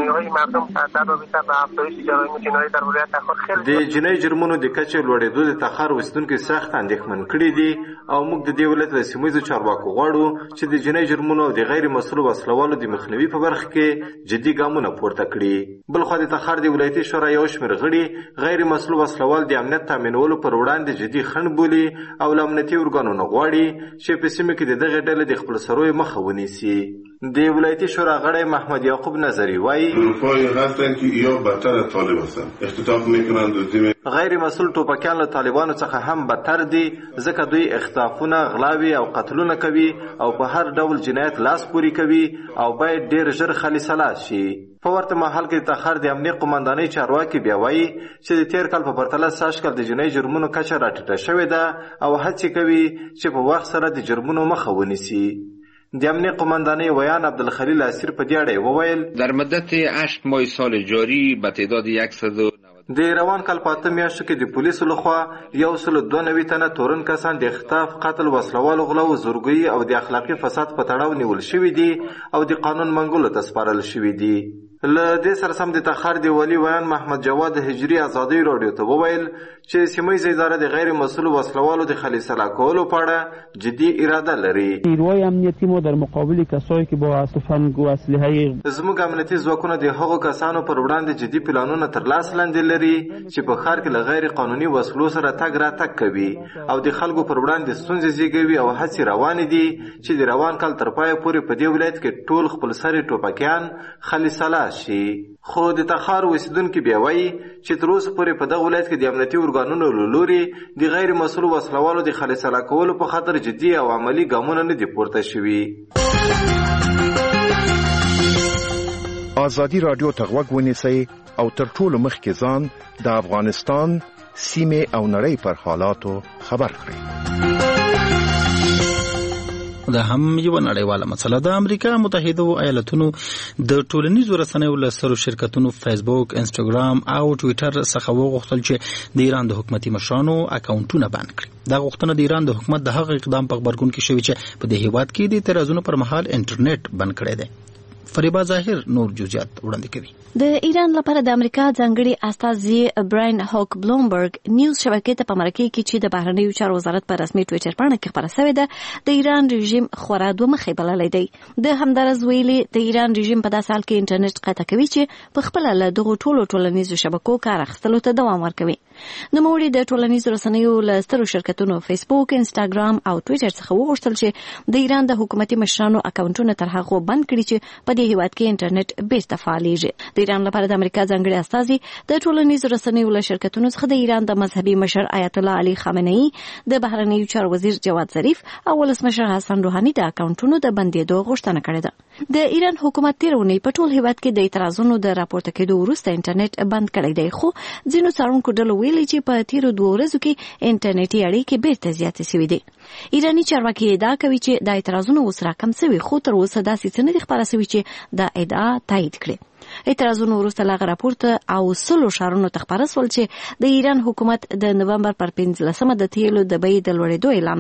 د جنایي جرمونو د کچې لوړېدو د تخار اوسیدونکي سخت اندېښمن کړي دي او موږ د دې ولایت له سیمه ییزو چارواکو غواړو چې د جنایي جرمونو او د غیر مسؤل وسلوالو د مخنیوي په برخه کې جدي ګامونه پورته کړي. بلخوا د تخار د ولایتي شورا یو شمېر غړي غیر مسؤل وسلوال د امنیت تامینولو پر وړاندې جدي خنډ بولي او له امنیتي ارګانونو غواړي چې په سیمه کې د دغې ډلې د خپل سروي مخه ونیسي. د ولایتي شورا غړی محمد یعقوب نظری وایي اروپایی هستن که یا بدتر از طالب هستن اختطاف میکنن دزدی. غیر مسؤل ټوپکیان له طالبانو څخه هم بدتر دي ځکه دوی اختطافونه، غلاوي او قتلونه کوي او په هر ډول جنایت لاس پوري کوي او باید ډیر ژر خالص شي. په ورته مهال کې د تخار د امنیت قومندانۍ چارواکي بیا وایي چې د تیر کال په پرتله سږ کال د جنایي جرمونو کچه راټیټه شوې ده او هڅې کوي چې په وخت سره د جرمونو مخه ونیسي. د امنیت قومندانۍ ویان عبدالخلیل اسیر په دې اړه وویل در مدت هشت ماه سال جاری به تعداد صد د روان کال په اته میاشتو کې د پولیسو لخوا یو سل دوه نوي تنه تورن کسان د اختطاف، قتل، وسلوالو غلا او زورګویي او د اخلاقي فساد په تړاو نیول شوي دي او د قانون منګولو ته سپارل شوي دي. له دې سره سم د تخار د والي ویان محمد جواد هجري ازادي راډیو ته وویل چې سیمه ییزه اداره د غیر مسؤل وسلوالو د خالص کولو په اړه جدي اراده لري. نیروهای امنیتی ما در مقابل کسایی که با اسلحه و اسلحه زموږ امنیتي ځواکونه د هغو کسانو پر وړاندې جدي پلانونه تر لاس لاندې لري چې په ښار کې له غیر قانوني وسلو سره تګ راتګ کوي او د خلکو پر وړاندې ستونزې زیږوي او هڅې روانې دي چې د روان کال تر پایه پورې په دې ولایت کې ټول خپل سري ټوپکیان خالص شي. خو د تخار اوسیدونکي بیا وایي چې تر اوسه پورې په دغه ولایت کې د امنیتي ارګانونو له لوري د غیر مسؤل وسلوالو د خالص کولو په خاطر جدي او عملي ګامونه نه دي پورته شوي. ازادي راډیو ته غوږ ونیسئ او تر ټولو مخکې ځان د افغانستان سیمې او نړۍ پر حالاتو خبر کړئ. دا هم یو نړیواله مسله ده. امریکا متحده ایالاتونو د ټولنیزو رسنیو له سرو شرکتونو فیسبوک، انسټاګرام او ټویټر څخه وغوښتل چې د ایران د حکومتي مشرانو اکاونټونه بند کړي. دا غوښتنه د ایران د حکومت د هغه اقدام په غبرګون کې شوې چې په دې هیواد کې د اعتراضونو پر مهال انټرنیټ بند کړی دی. فریبا ظاهر نور جزئیات وړاندې کوي. د ایران لپاره د امریکا ځانګړي استازي براین هوک بلومبرګ نیوز شبکې ته په مرکه کې چې د بهرنیو چارو وزارت په رسمي ټویټر باندې کې خبره شوې ده د ایران رژیم خورا دوه مخې بللی دی. د همدارس ویلي د ایران رژیم په داسې حال کې انټرنیټ قطع کوي چې په خپل له دغه ټولو ټولنیزو شبکو کار اخیستلو ته دوام ورکوي. نوموړي د ټولنیزو رسنیو له سترو شرکتونو فیسبوک، انسټاګرام او ټویټر څخه وغوښتل چې د ایران د حکومتي مشرانو اکاونټونه تر هغه بند کړي چې په دې هیواد کې انټرنیټ بیرته فعالېږي. د ایران لپاره د امریکا ځانګړي استازي د ټولنیزو رسنیو له شرکتونو څخه د ایران د مذهبي مشر آیت الله علي خامنه‌ای، د بهرنیو چارو وزیر جواد ظریف او ولسمشر حسن روحاني د اکاونټونو د بندېدو غوښتنه کړې ده. د ایران حکومت تیر اونۍ په ټول هیواد کې د اعتراضونو د راپورته کېدو وروسته انټرنیټ بند کړی دی، خو ځینو څارونکو ډلو ویلي چې په تیرو دوه ورځو کې انټرنیټي اړیکې بیرته زیاتې شوې دي. ایراني چارواکي ادعا کوي چې د اعتراضونو اوس راکم شوي، خو تر اوسه داسې څه نه دي خپاره شوي چې دا ادعا تایید کړي. اعتراضونو وروسته له هغه راپورته او سلو ښارونو ته خپاره شول چې د ایران حکومت د نومبر پر پنځلسمه د تیلو د بیې د لوړېدو اعلان وکړ.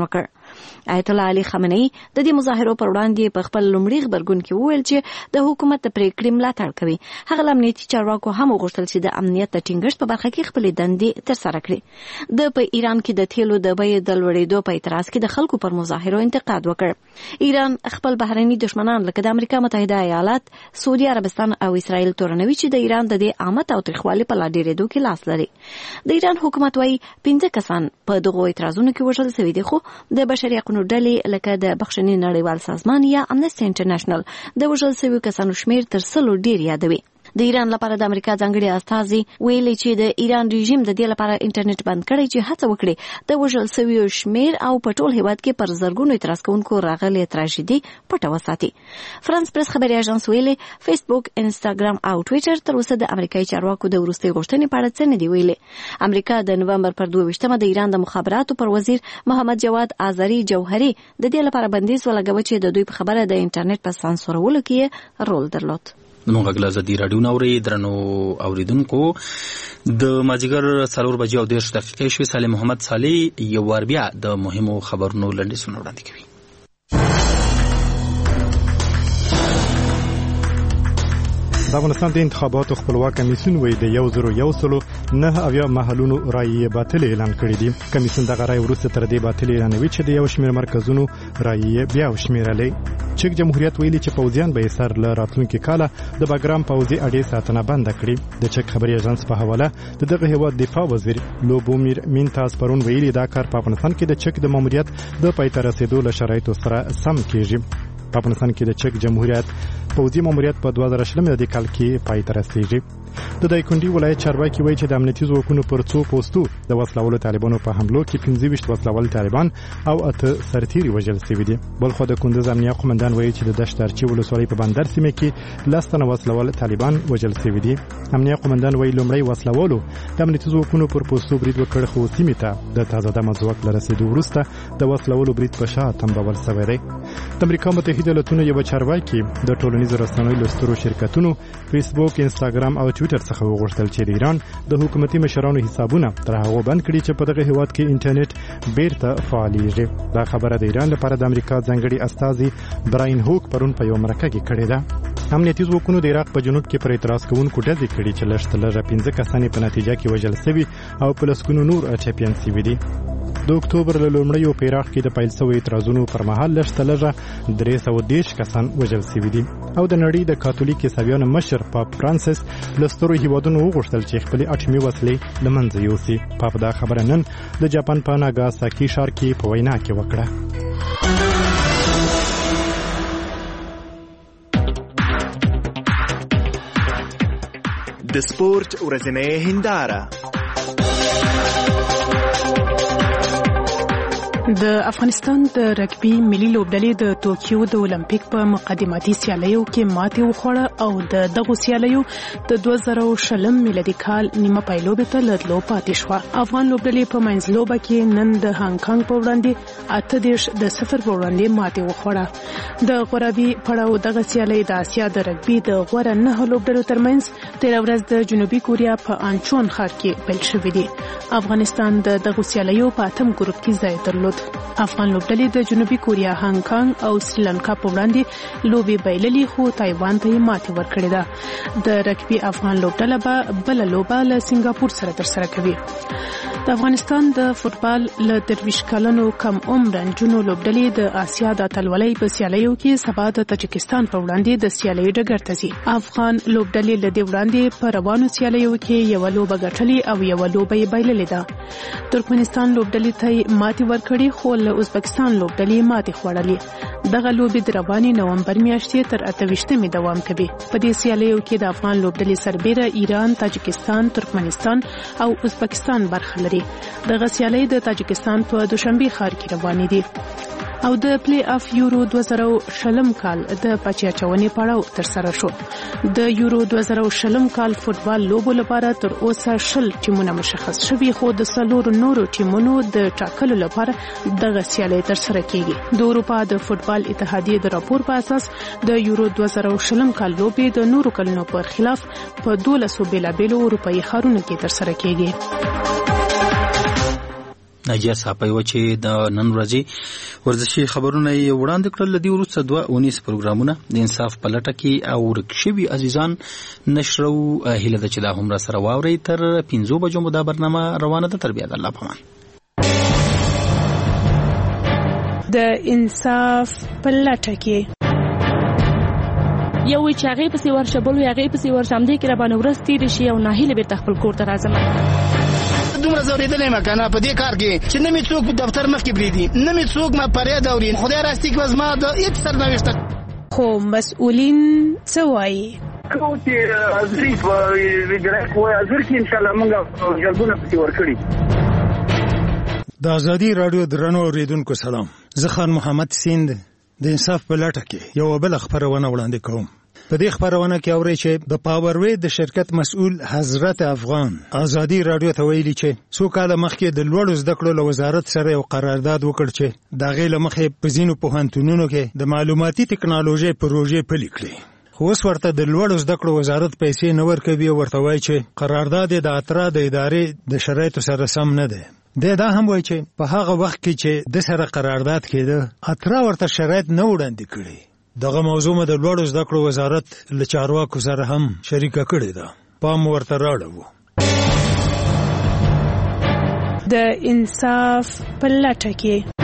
آیت الله علي خامنه‌ای د دې مظاهرو پر وړاندې په خپل لومړي خبرګون کې وویل چې د حکومت د پریکړې ملاتړ کوي. هغه امنیتي چارواکو هم وغوښتل چې د امنیت د ټینګښت په برخه کې خپلې دندې ترسره کړي. د په ایران کې د تیلو د بیې د لوړېدو په اعتراض کې د خلکو پر مظاهرو انتقاد وکړ. ایران خپل بهرني دشمنان لکه د امریکا متحده ایالات، سعودي عربستان او اسرائیل تورنوي چې د ایران د دې عامه تاوتریخوالي په لا ډېرېدو کې لاس لري. د ایران حکومت وايي پنځه کسان په دغو اعتراضونو کې وژل شوي دي، خو د بشري حقوقو ډلې لکه د بخښنې نړیوال سازمان یا امنسټي انټرنیشنل د وژل شویو کسانو شمېر تر سلو ډېر یادوي. د ایران لپاره د امریکا ځانګړي استازي ویلي چې د ایران رژیم د دې لپاره انټرنیټ بند کړی چې هڅه وکړي د وژل شویو شمېر او په ټول هیواد کې پر زرګونو اعتراض کوونکو راغلي تراژیدي پټه وساتي. فرانس پریس خبري اژانس ویلي فیسبوک، انسټاګرام او ټویټر تر اوسه د امریکایي چارواکو د وروستۍ غوښتنې په اړه څه نه دي ویلي. امریکا د نومبر پر دوه ویشتمه د ایران د مخابراتو پر وزیر محمد جواد آذری جوهری د دې لپاره بندیز ولګاوه چې د دوی په خبره د انټرنیټ په سانسورولو کې رول درلود. موږ غږ ازادي راډیو نوري درنو اوریدونکو د مازیګر څلور بجې او دېرش دقیقې شوې. صالح محمد صالح یو وار بیا د مهمو خبرونو لنډیزونه وړاندې کوي. د افغانستان د انتخاباتو خپلواک کمیسیون وی د یو زرو یو سلو نه اویا محلونو رایې باطل اعلان کړې دي. کمیسیون دغه رایې وروسته تر دې باطل اعلانوي چې د یو شمېر مرکزونو رایې بیا وشمېرلې. چک جمهوریت ویلي چې پوځیان به یې سر له راتلونکي کاله د باګرام پوځي اډې ساتنه بنده کړي. د چک خبري اژانس په حواله د دغه هیواد دفاع وزیر لوبومیر مینتاس پرون ویلي دا کار په افغانستان کې د چک د ماموریت د پای ته رسیدو له شرایطو سره سم کیږي. په افغانستان کې د چک جمهوریت پوځي ماموریت په دوه زره شلم کال کې پای ته رسیږي. د دایکنډي ولایت چارواکي وایي چې د امنیتي ځواکونو پر څو پوسټو د وسلوالو طالبانو په حملو کې پنځه ویشت وسلوال طالبان او اته سرتیري وژل شوي دي. بلخو د کندز امنیه قومندان وایي چې د دشت ارچي ولسوالۍ په بندر سیمه کې لس تنه وسلوال طالبان وژل شوي دي. امنیه قومندان وایي لومړی وسلوالو د امنیتي ځواکونو پر پوسټو برید وکړ، خو سیمې ته د تازه دمه ځواک له رسېدو وروسته د وسلوالو برید په شا تمبول شوی دی. د امریکا متحده ایالتونو یو چارواکي د ټولنیزو رسنیو له سترو شرکتونو فیسبوک، انسټاګرام او ټویټر څخه وغوښتل چې د ایران د حکومتي مشرانو حسابونه تر هغه بند کړي چې په دغه هیواد کې انټرنیټ بیرته فعالېږي. دا خبره د ایران لپاره د امریکا ځانګړي استازي براین هوک پرون په یو مرکه کې کړې ده. امنیتي ځواکونو د عراق په جنوب کې پر اعتراض کوونکو ډزې کړي چې لږ تر لږه پنځه کسان په نتیجه کې وژل شوي او په لسګونو نور ټپیان شوي دي. د اکتوبر له لومړیو په عراق کې د پیل شویو اعتراضونو پر مهال لږ تر لږه درې سوه دېرش کسان وژل شوي دي. او د نړۍ د کاتولیک عیسویانو مشر پاپ فرانسیس له سترو هیوادونو وغوښتل چې خپلې اټومي وسلې له منځه یوسي. پاپ دا خبره نن د جاپان په ناګاساکي ښار کې په وینا کې وکړه. د سپورت ورځنۍ هنداره. د افغانستان د رګبي ملي لوبډلې د ټوکیو د اولمپیک په مقدماتي سیالیو کې ماتې وخوړه او د دغو سیالیو د دوه زره شلم میلادي کال نیمه پایلوبې ته له تلو پاتې شوه. افغان لوبډلې په منځلوبه کې نن د هانګ کانګ په وړاندې اته دېرش د صفر په وړاندې ماتې وخوړه. د غربي پړاو دغه سیالۍ د اسیا د رګبي د غوره نهه لوبډلو ترمنځ تېره ورځ د جنوبي کوریا په انچون ښار کې پیل شوې دي. افغانستان د دغو سیالیو په اتم ګروپ کې ځای درلود. افغان لوبډلې د جنوبي کوریا، هانګ کانګ او سریلانکا په وړاندې لوبې بایللې، خو تایوان ته یې ماتې ورکړې ده. د رګبي افغان لوبډله به بله لوبه له سنګاپور سره ترسره کوي. د افغانستان د فوټبال له درویش کلنو کم عمره نجونو لوبډلې د آسیا د اتلولۍ په سیالیو کې سبا د تاجکستان په وړاندې د سیالۍ ډګر ته ځي. افغان لوبډلې له دې وړاندې په روانو سیالیو کې یوه لوبه ګټلې او یوه لوبه یې بایللې ده. ترکمنستان لوبډلې ته یې ماتې ورکړې، خو له ازبکستان لوبډلې ماتې خوړلې. دغه لوبې د روانې نومبر میاشتې تر اته ویشتمې دوام کوي. په دې سیالیو کې د افغان لوبډلې سربیره ایران، تاجکستان، ترکمنستان او ازبکستان برخه لري. دغه سیالۍ د تاجکستان په دوشنبه ښار کې روانې دي. او د پلی اف یورو دوه زره شلم کال د پچاچونې پړاو ترسره شو. د یورو دوه زره شلم کال فوټبال لوبو لپاره تر اوسه شل ټیمونه مشخص شوي، خو د څلورو نورو ټیمونو د ټاکلو لپاره دغه سیالۍ ترسره کیږي. د اروپا د فوټبال اتحادیې د راپور په اساس د یورو دوه زره شلم کال لوبې د نورو کلونو پر خلاف په دولسو بیلابیلو اروپایي ښارونو کې ترسره کیږي. ناجیه صاحب یو چې د نن ورځې ورزشي خبرونه یې وړاندې کړل. لدی وروسته دوه اونیس پروګرامونه د انصاف په لټه کې او ورکشوي عزیزان نشرو هیله ده چې دا هم را سره واوري. تر پنځو بجو مو دا برنامه روانه ده. تر بیا د الله په امان. د انصاف په لټه کې یو چې هغه پسې ورشه بل هغه پسې ورشم دې کې را باندې ورستې دي شي او ناهیله بیرته خپل کور ته راځم. دومره زوریدلې ما کنه په دې کار کې چې نه می څوک په دفتر مخ کې بریدي نه می څوک ما پرې دوري. خدای راستي کې وزما د هیڅ سرنوشت خو مسؤلین څه وایي؟ کوم چې ازري په وګړه کوی ازر کې ان شاء الله موږ جلبونه پکې ورکړي. د ازادي رادیو درنو اوریدونکو سلام. زه خان محمد سیند د انصاف په لټه کې یو بل خبرونه وړاندې کوم. په دې خبرونه کې اوري چې د پاوروي د شرکت مسؤل حضرت افغان ازادي رادیو ته ویلي چې څو کاله مخکې د لوړو زده کړو له وزارت سره یو قرارداد وکړ چې د غیله مخې په ځینو پوهنتونونو کې د معلوماتي ټکنالوژي پروژې پلي کړي. خو اوس ورته د لوړو زده کړو وزارت پیسې نه ورکوي او ورته وایي چې قرارداد د اترا د ادارې د شرایطو سره سم نه دی. د دا هم وایي چې په هغه وخت کې چې د سره قرارداد کېده اترا ورته شرایط نه وړاندې کړي. دغه موضوع د لوړو زده کړو وزارت له چارواکو سره هم شریکه کړې ده. پام ورته راړو. د انصاف په لټه کې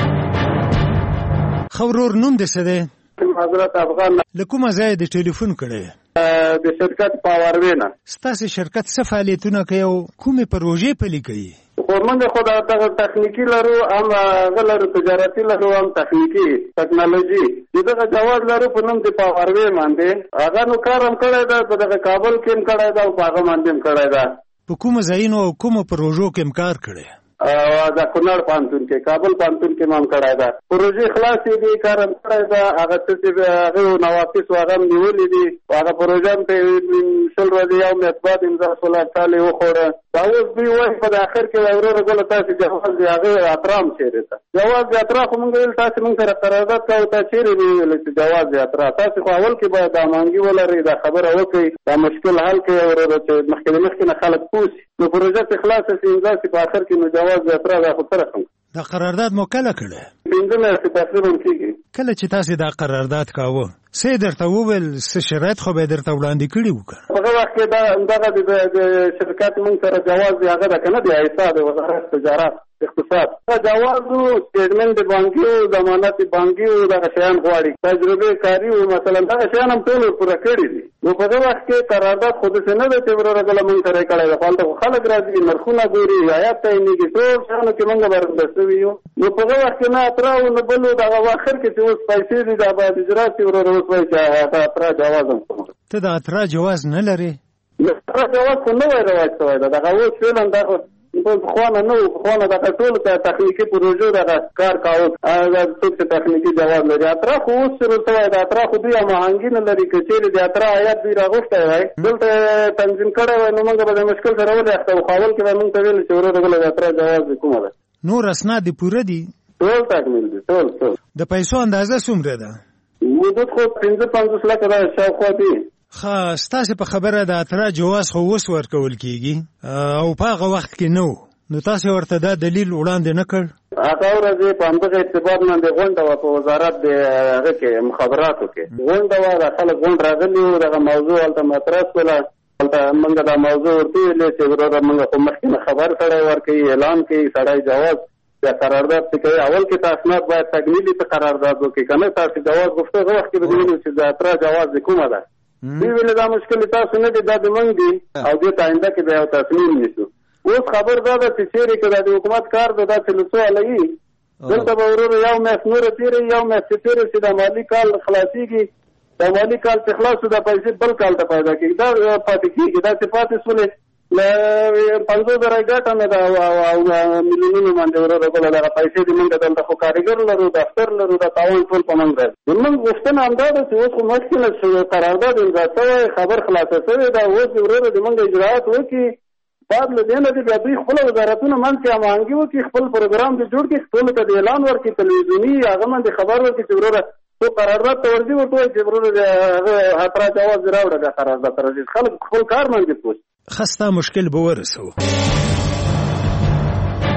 خورور نوم دې څه دی؟ حضرت افغان. له کومه ځای د ټلیفون کړی؟ د شرکت پاوروي نه. ستاسو شرکت څه فعالیتونه کوي او کومې پروژې پلي کوي؟ خو موږ خو دا تخنیکی لرو، هم غلرو تجارتي لرو، هم تخنیکی ټکنالوژي. دغه جواز لرو په نوم د پاوروي باندې. هغه نو کار هم کړی دا په دغه کابل کې هم کړی دا او په هغه باندې هم کړی دا. په کومه ځایونو او کومه پروژو کې هم کار کړی؟ او دا کونړ پانتون کې کابل پانتون کې مام کړای دا. پروژې خلاصې دي، کار هم کړی دا. هغه څه هغه نواقص هغه نیولې دي. هغه پروژه په شل ورځې یو مطبوعات امضا شول تعالی وخوره. دا اوس دوی وایي په اخر کې ورور غوړه تاسو جواز دی هغه احترام چیرې ته جواز دی احترام خو موږ ویل تاسو موږ سره قرارداد کوو ته چیرې ویل چې جواز دی احترام تاسو خو اول کې باید دا مانګي ولري دا خبره وکړي دا مشکل حل کوي ورور چې مخکې مخکې نه خلک پوس نو پروژه خلاصه شي امضا شي په اخر کې نو جواز دی احترام خو طرف دا قرارداد مو کله کړه؟ پنځه میاشتې تقریبا کېږي. کله چې تاسو دا قرارداد کاوه څه درته وویل څه شرایط خو به درته وړاندې کړي وو؟ هغه وخت کې دا دغه د شرکت موږ سره جواز دی هغه د کنه دی حساب وزارت تجارت اقتصاد جواز او سټیټمنټ بانکي او ضمانت بانکي او دغه شیان غواړي تجربه کاری او مثلا دغه شیان هم ټول پوره کړی دي. نو په هغه وخت کې قرارداد خود څه نه د تیور رګل موږ سره کړی دا خلک راځي نرخونه ګوري آیات ته نیږي ټول شانو کې موږ ورته ویو. نو په هغه وخت کې نه اتراو نه بل دغه اخر کې چې اوس پیسې دي د باید اجرات تیور اوس وایي چې دا اترا جواز هم ته دا اترا جواز نه لري؟ اترا جواز خو نه وای رواج شوی دا دغه اوس فعلا دا په خوانه نو خوانه د ټول ته تخنیکی پروژو د کار کاوه دا څه تخنیکی جواز لري. اترا خو اوس سره ته د اترا خو دوی مهنګي نه لري کچېره د اترا آیات دوی راغوښته وای دلته تنظیم کړه نو موږ به مشکل سره ولې اخته خاول کې موږ ته ویل چې ورته د اترا جواز کومه ده. نور اسناد پوره دي ټول تکمیل دي ټول ټول. د پیسو اندازه څومره ده؟ مدت خو پنځه پنځوس لکه ده شاوخوا دي. ښه ستاسو په خبره د اترا جواز خو اوس ورکول کیږي او په هغه وخت کې نو نو تاسو ورته دا دلیل وړاندې نه کړ؟ هغه ورځ په همدغه اعتبار باندې غونډه وه په وزارت د هغه کې مخابراتو کې غونډه وه د خلک غونډ راغلي وو دغه موضوع هلته مطرح شوله هلته موږ دا موضوع ورته ویلې چې وروره موږ خو مخکې نه خبر سړی ورکوي اعلان کوي سړی جواز یا قرارداد څه کوي اول کې تاسو نه باید تکمیلي ته قرارداد وکړي که نه تاسو جواز غوښته هغه وخت کې به ویلو چې د اترا جواز د کومه ده دوی ویلې دا مشکل تاسو نه دی دا د موږ دی او دې ته آینده کې به یو تصمیم نیسو. اوس خبر دا ده چې چیرې که د حکومت کار ده دا چې له څو هلوي دلته به ورور یو میاشت نوره تېرې یو میاشت چې تېرې چې د مالي کال خلاصېږي د مالي کال چې خلاص شو دا پیسې بل کال ته پیدا کېږي دا پاتې کېږي داسې پاتې شولې له پنځو زره ګټه مې ده او میلیونونو باندې ورور بله دغه پیسې دې موږ دلته خو کارګر لرو دفتر لرو دا تاوان ټول په موږ راځي. موږ غوښتنه همدا ده چې اوس خو مخکې نه قرارداد امضا شوی خبر خلاصه شوې ده اوس ورور د موږ اجراات وکړي بعد له دې نه دې بیا دوی خپله وزارتونه منځ کې هماهنګي وکړي خپل پروګرام دې جوړ کړي ټولو ته د اعلان ورکړي تلویزیوني هغه باندې خبر ورکړي چې وروره تو قرارداد ته ورځي ورته وایي چې وروره د هغه اترا جواز دې راوړه دا قرارداد ته راځي خلک خپل کار باندې پوه خسته مشکل به ورسو.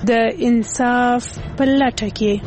د انصاف په لټه کې.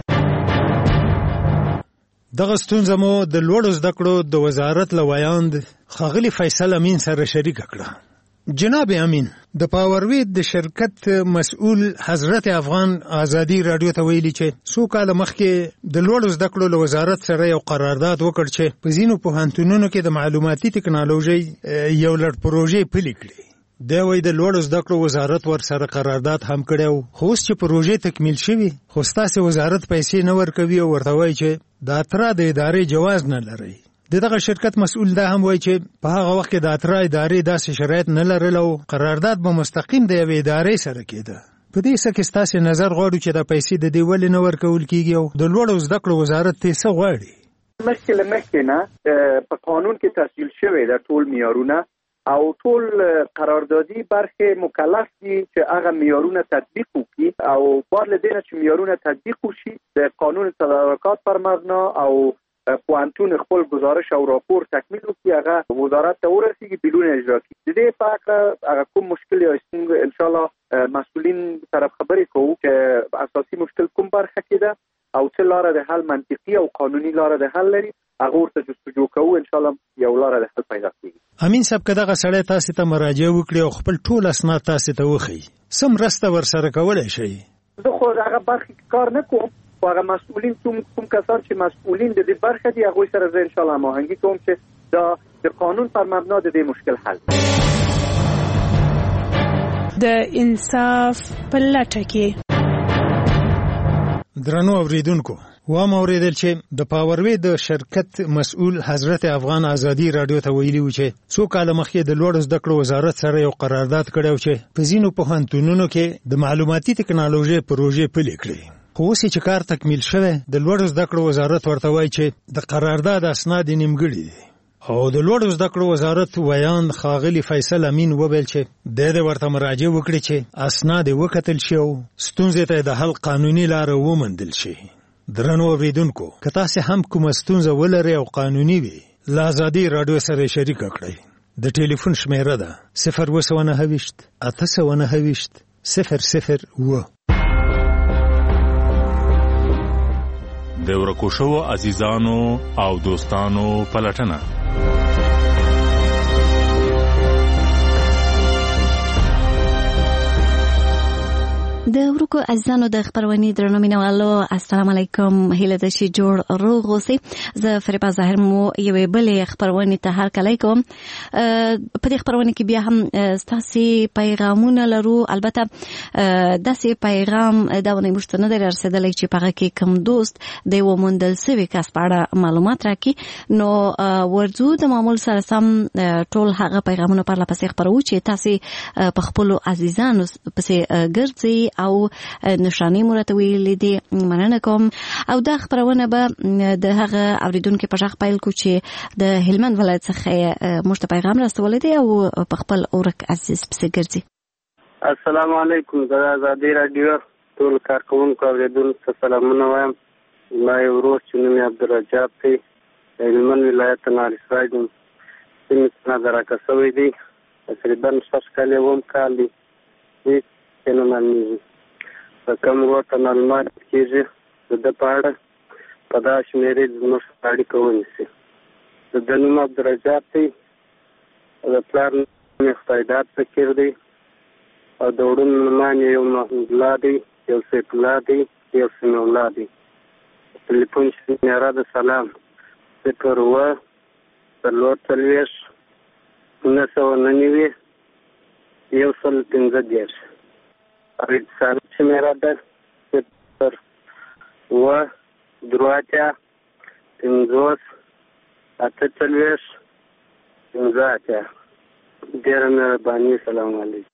دغه ستونزه مو د لوړو زده کړو د وزارت له ویاند ښاغلي فیصل امین سره شریکه کړه. جناب امین د پاوروید د شرکت مسؤل حضرت افغان ازادي رادیو ته ویلي چې څو کاله مخکې د لوړو زده کړو له وزارت سره یو قرارداد وکړ چې په ځینو پوهنتونونو کې د معلوماتي ټکنالوژي یو لړ پروژې پلي کړي. دا وایي د لوړو زده کړو وزارت ورسره قرارداد هم کړی و، خو اوس چې پروژې تکمیل شوي خو ستاسې وزارت پیسې نه ورکوي او ورته وایي چې د اترا د ادارې جواز نه لري. د دغه شرکت مسؤل دا هم وایي چې په هغه وخت کې د اترا ادارې داسې شرایط نه لرل او قرارداد به مستقیم د یوې ادارې سره کېده. په دې څه کې ستاسې نظر غواړو چې دا پیسې د دې ولې نه ورکول کېږي او د لوړو زده کړو وزارت ترې څه غواړي؟ مخکې له مخکې نه په قانون کې تسجیل شوی د ټول معیارونه او ټول قراردادي برخې مکلف دي چې هغه معیارونه تطبیق وکړي او بعد له دې نه چې معیارونه تطبیق وشي د قانون تدارکات پر مبنا او پوهنتون خپل گزارش او راپور تکمیل وکړي هغه وزارت ته ورسیږي بدون اجرا کړي. د دې په اړه هغه کوم مشکل یا ستونزه ان شاء الله مسؤلین طرف خبرې کوو چې اساسي مشکل کوم برخه کې ده او څه لاره د حل منطقي او قانوني لاره د حل لري هغه ورته جستجو کوو ان شاء الله یو لاره د حل پیدا کیږي. امین صاحب که دغه سړی تاسې ته مراجعه وکړي او خپل ټول اسناد تاسې ته وښیي څه مرسته ورسره کولی شئ؟ زه خو هغه برخې کې کار نه کوم خو هغه مسؤلین کوم کوم کسان چې مسؤلین د دې برخه دي هغوی سره زه انشاءالله هماهنګي کوم چې دا د قانون پر مبنا د دې مشکل حل د انصاف په لټه کې. درنو اوریدونکو وام اوریدل چې د پاوروي د شرکت مسؤل حضرت افغان ازادي رادیو ته ویلي و چې څو کاله مخکې د لوړو زده کړو وزارت سره یو قرارداد کړی و چې په ځینو پوهنتونونو کې د معلوماتي ټکنالوژي پروژې پلي کړي. خو اوس چې کار تکمیل شوی د لوړو زده کړو وزارت ورته وایي چې د قرارداد اسناد نیمګړي دي او د لوړو زده کړو وزارت ویاند ښاغلي فیصل امین وویل چې د دې ورته مراجعه وکړي چې اسناد وکتل شي او ستونزې ته د حل قانوني لاره وموندل شي. درنو اوریدونکو که تاسې هم کومه ستونزه ولرئ او قانوني وي له ازادي راډیو سره شریکه کړئ. د ټلیفون شمیره ده صفر اووه سوه نهه ویشت اته سوه نهه ویشت صفر صفر اووه. د ورکو شوو عزیزانو او دوستانو پلټنه د ورکو عزیزانو د خبرونې درنو مینوالو السلام علیکم. هیله ده چې جوړ روغ اوسئ. زه فریبا ظاهر مو یوې بلې خبرونې ته هرکلی کوم. په دې خبرونه کې بیا هم ستاسې پیغامونه لرو. البته داسې پیغام دا ونې موږ ته نه دی رارسېدلی چې په هغه کې کوم دوست د یوه موندل سوي کس په اړه معلومات راکړي. نو ورځو د معمول سره سم ټول هغه پیغامونه پرله پسې خپروو چې تاسې په خپلو عزیزانو پسې ګرځئ او نشانې مو راته ویلې دي. مننه کوم. او دا خبرونه به د هغه اوریدونکو په غږ پیل کو چې د هلمند ولایت څخه موږ ته پیغام راستولی دی او په خپل اورک عزیز پسې ګرځي. السلام علیکم. د ازادي راډیو ټول کارکوونکو اوریدونکو ته سلامونه وایم. ما یو ورور چې نوم یې عبدالرجاب دی د هلمند ولایت نه نارسای یم. سیمې څخه راکه شوی دی. تقریبا شپږ کال یې اووم کال دی. هیڅ نه معلومېږي. په کوم ورور ته معلومات کېږي د ده په اړه په دا شمېرې زموږ سره اړیکه ونیسي. د ده نوم عبدالرجاب دی. د پلار نوم یې خدایداد فقیر دی او د وړون نومان یې یو محمود الله دی، یو سیف الله دی، یو سمیع الله دی. ټلیفون شمېره د سلام صفر اووه څلور څلوېښت نهه سوه نهه نوي یو سل پنځه دېرش. او اتصال شمېره ده صفر اووه درې اتیا پنځوس اته څلوېښت پنځه اتیا. ډېره مهرباني. سلام علیکم.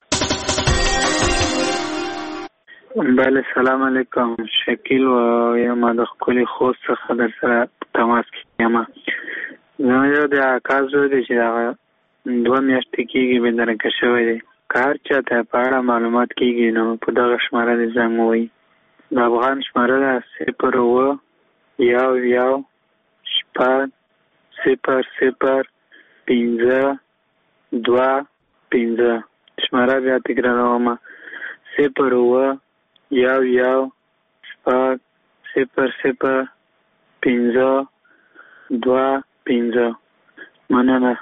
بله سلام علیکم. شکیل و یم د ښکلي خوست څخه در سره تماس کې یم. زما یو د اکا زوی دی چې هغه دوه میاشتې کېږي بېدرکه شوی دی. که هر چا ته په اړه معلومات کېږي نو په دغه شماره دې زنګ ووهي. د افغان شماره ده صفر اووه یو یو شپږ صفر صفر پنځه دوه پنځه. شماره بیا تکرارومه صفر اووه یو یو شپږ صفر صفر پنځه دوه پنځه. مننه.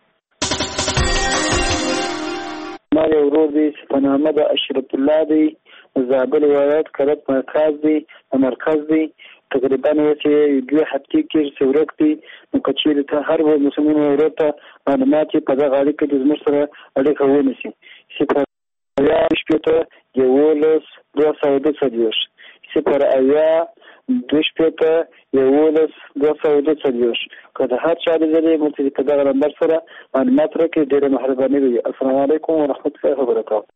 ما یو ورور دی چې په نامه د اشرف الله دی، زابل ولایت کرت مرکز دی مرکز دی تقریبا چې دوه هفتې کې چې ورک دی. نو که چېرې ته هر مسلمان ورور ته معلومات په دغه اړیکه کې زموږ سره اړیکه ونیسي. صفر اویا شپېته یولس دوه سوه دوه څلوېښت صفر اویا دوه شپېته یولس دوه سوه دوه څلوېښت. که د هر چا لیدلې موږ ته په دغه نمبر سره معلومات راکړي، ډېره مهرباني وي. السلام علیکم ورحمت الله وبرکاته.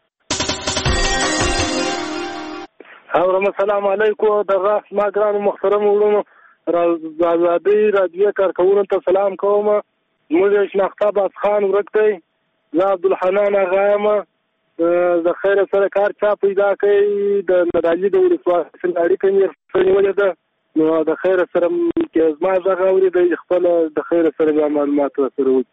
اورم السلام علیکم. د ما ګرانو محترم وروڼو آزادۍ راډیو کارکوونکو ته سلام کوم. زموږ شناخته باز خان ورک دی، زه عبدالحنان اغا یم. د خیر سره کار چا پیدا کوي د نادعلي د ولسوالۍ سره اړیکه مې نیولې ده. نو د خیر سره چې زما غږ اوري د خپل د خیر سره بیا معلومات سره وکړي.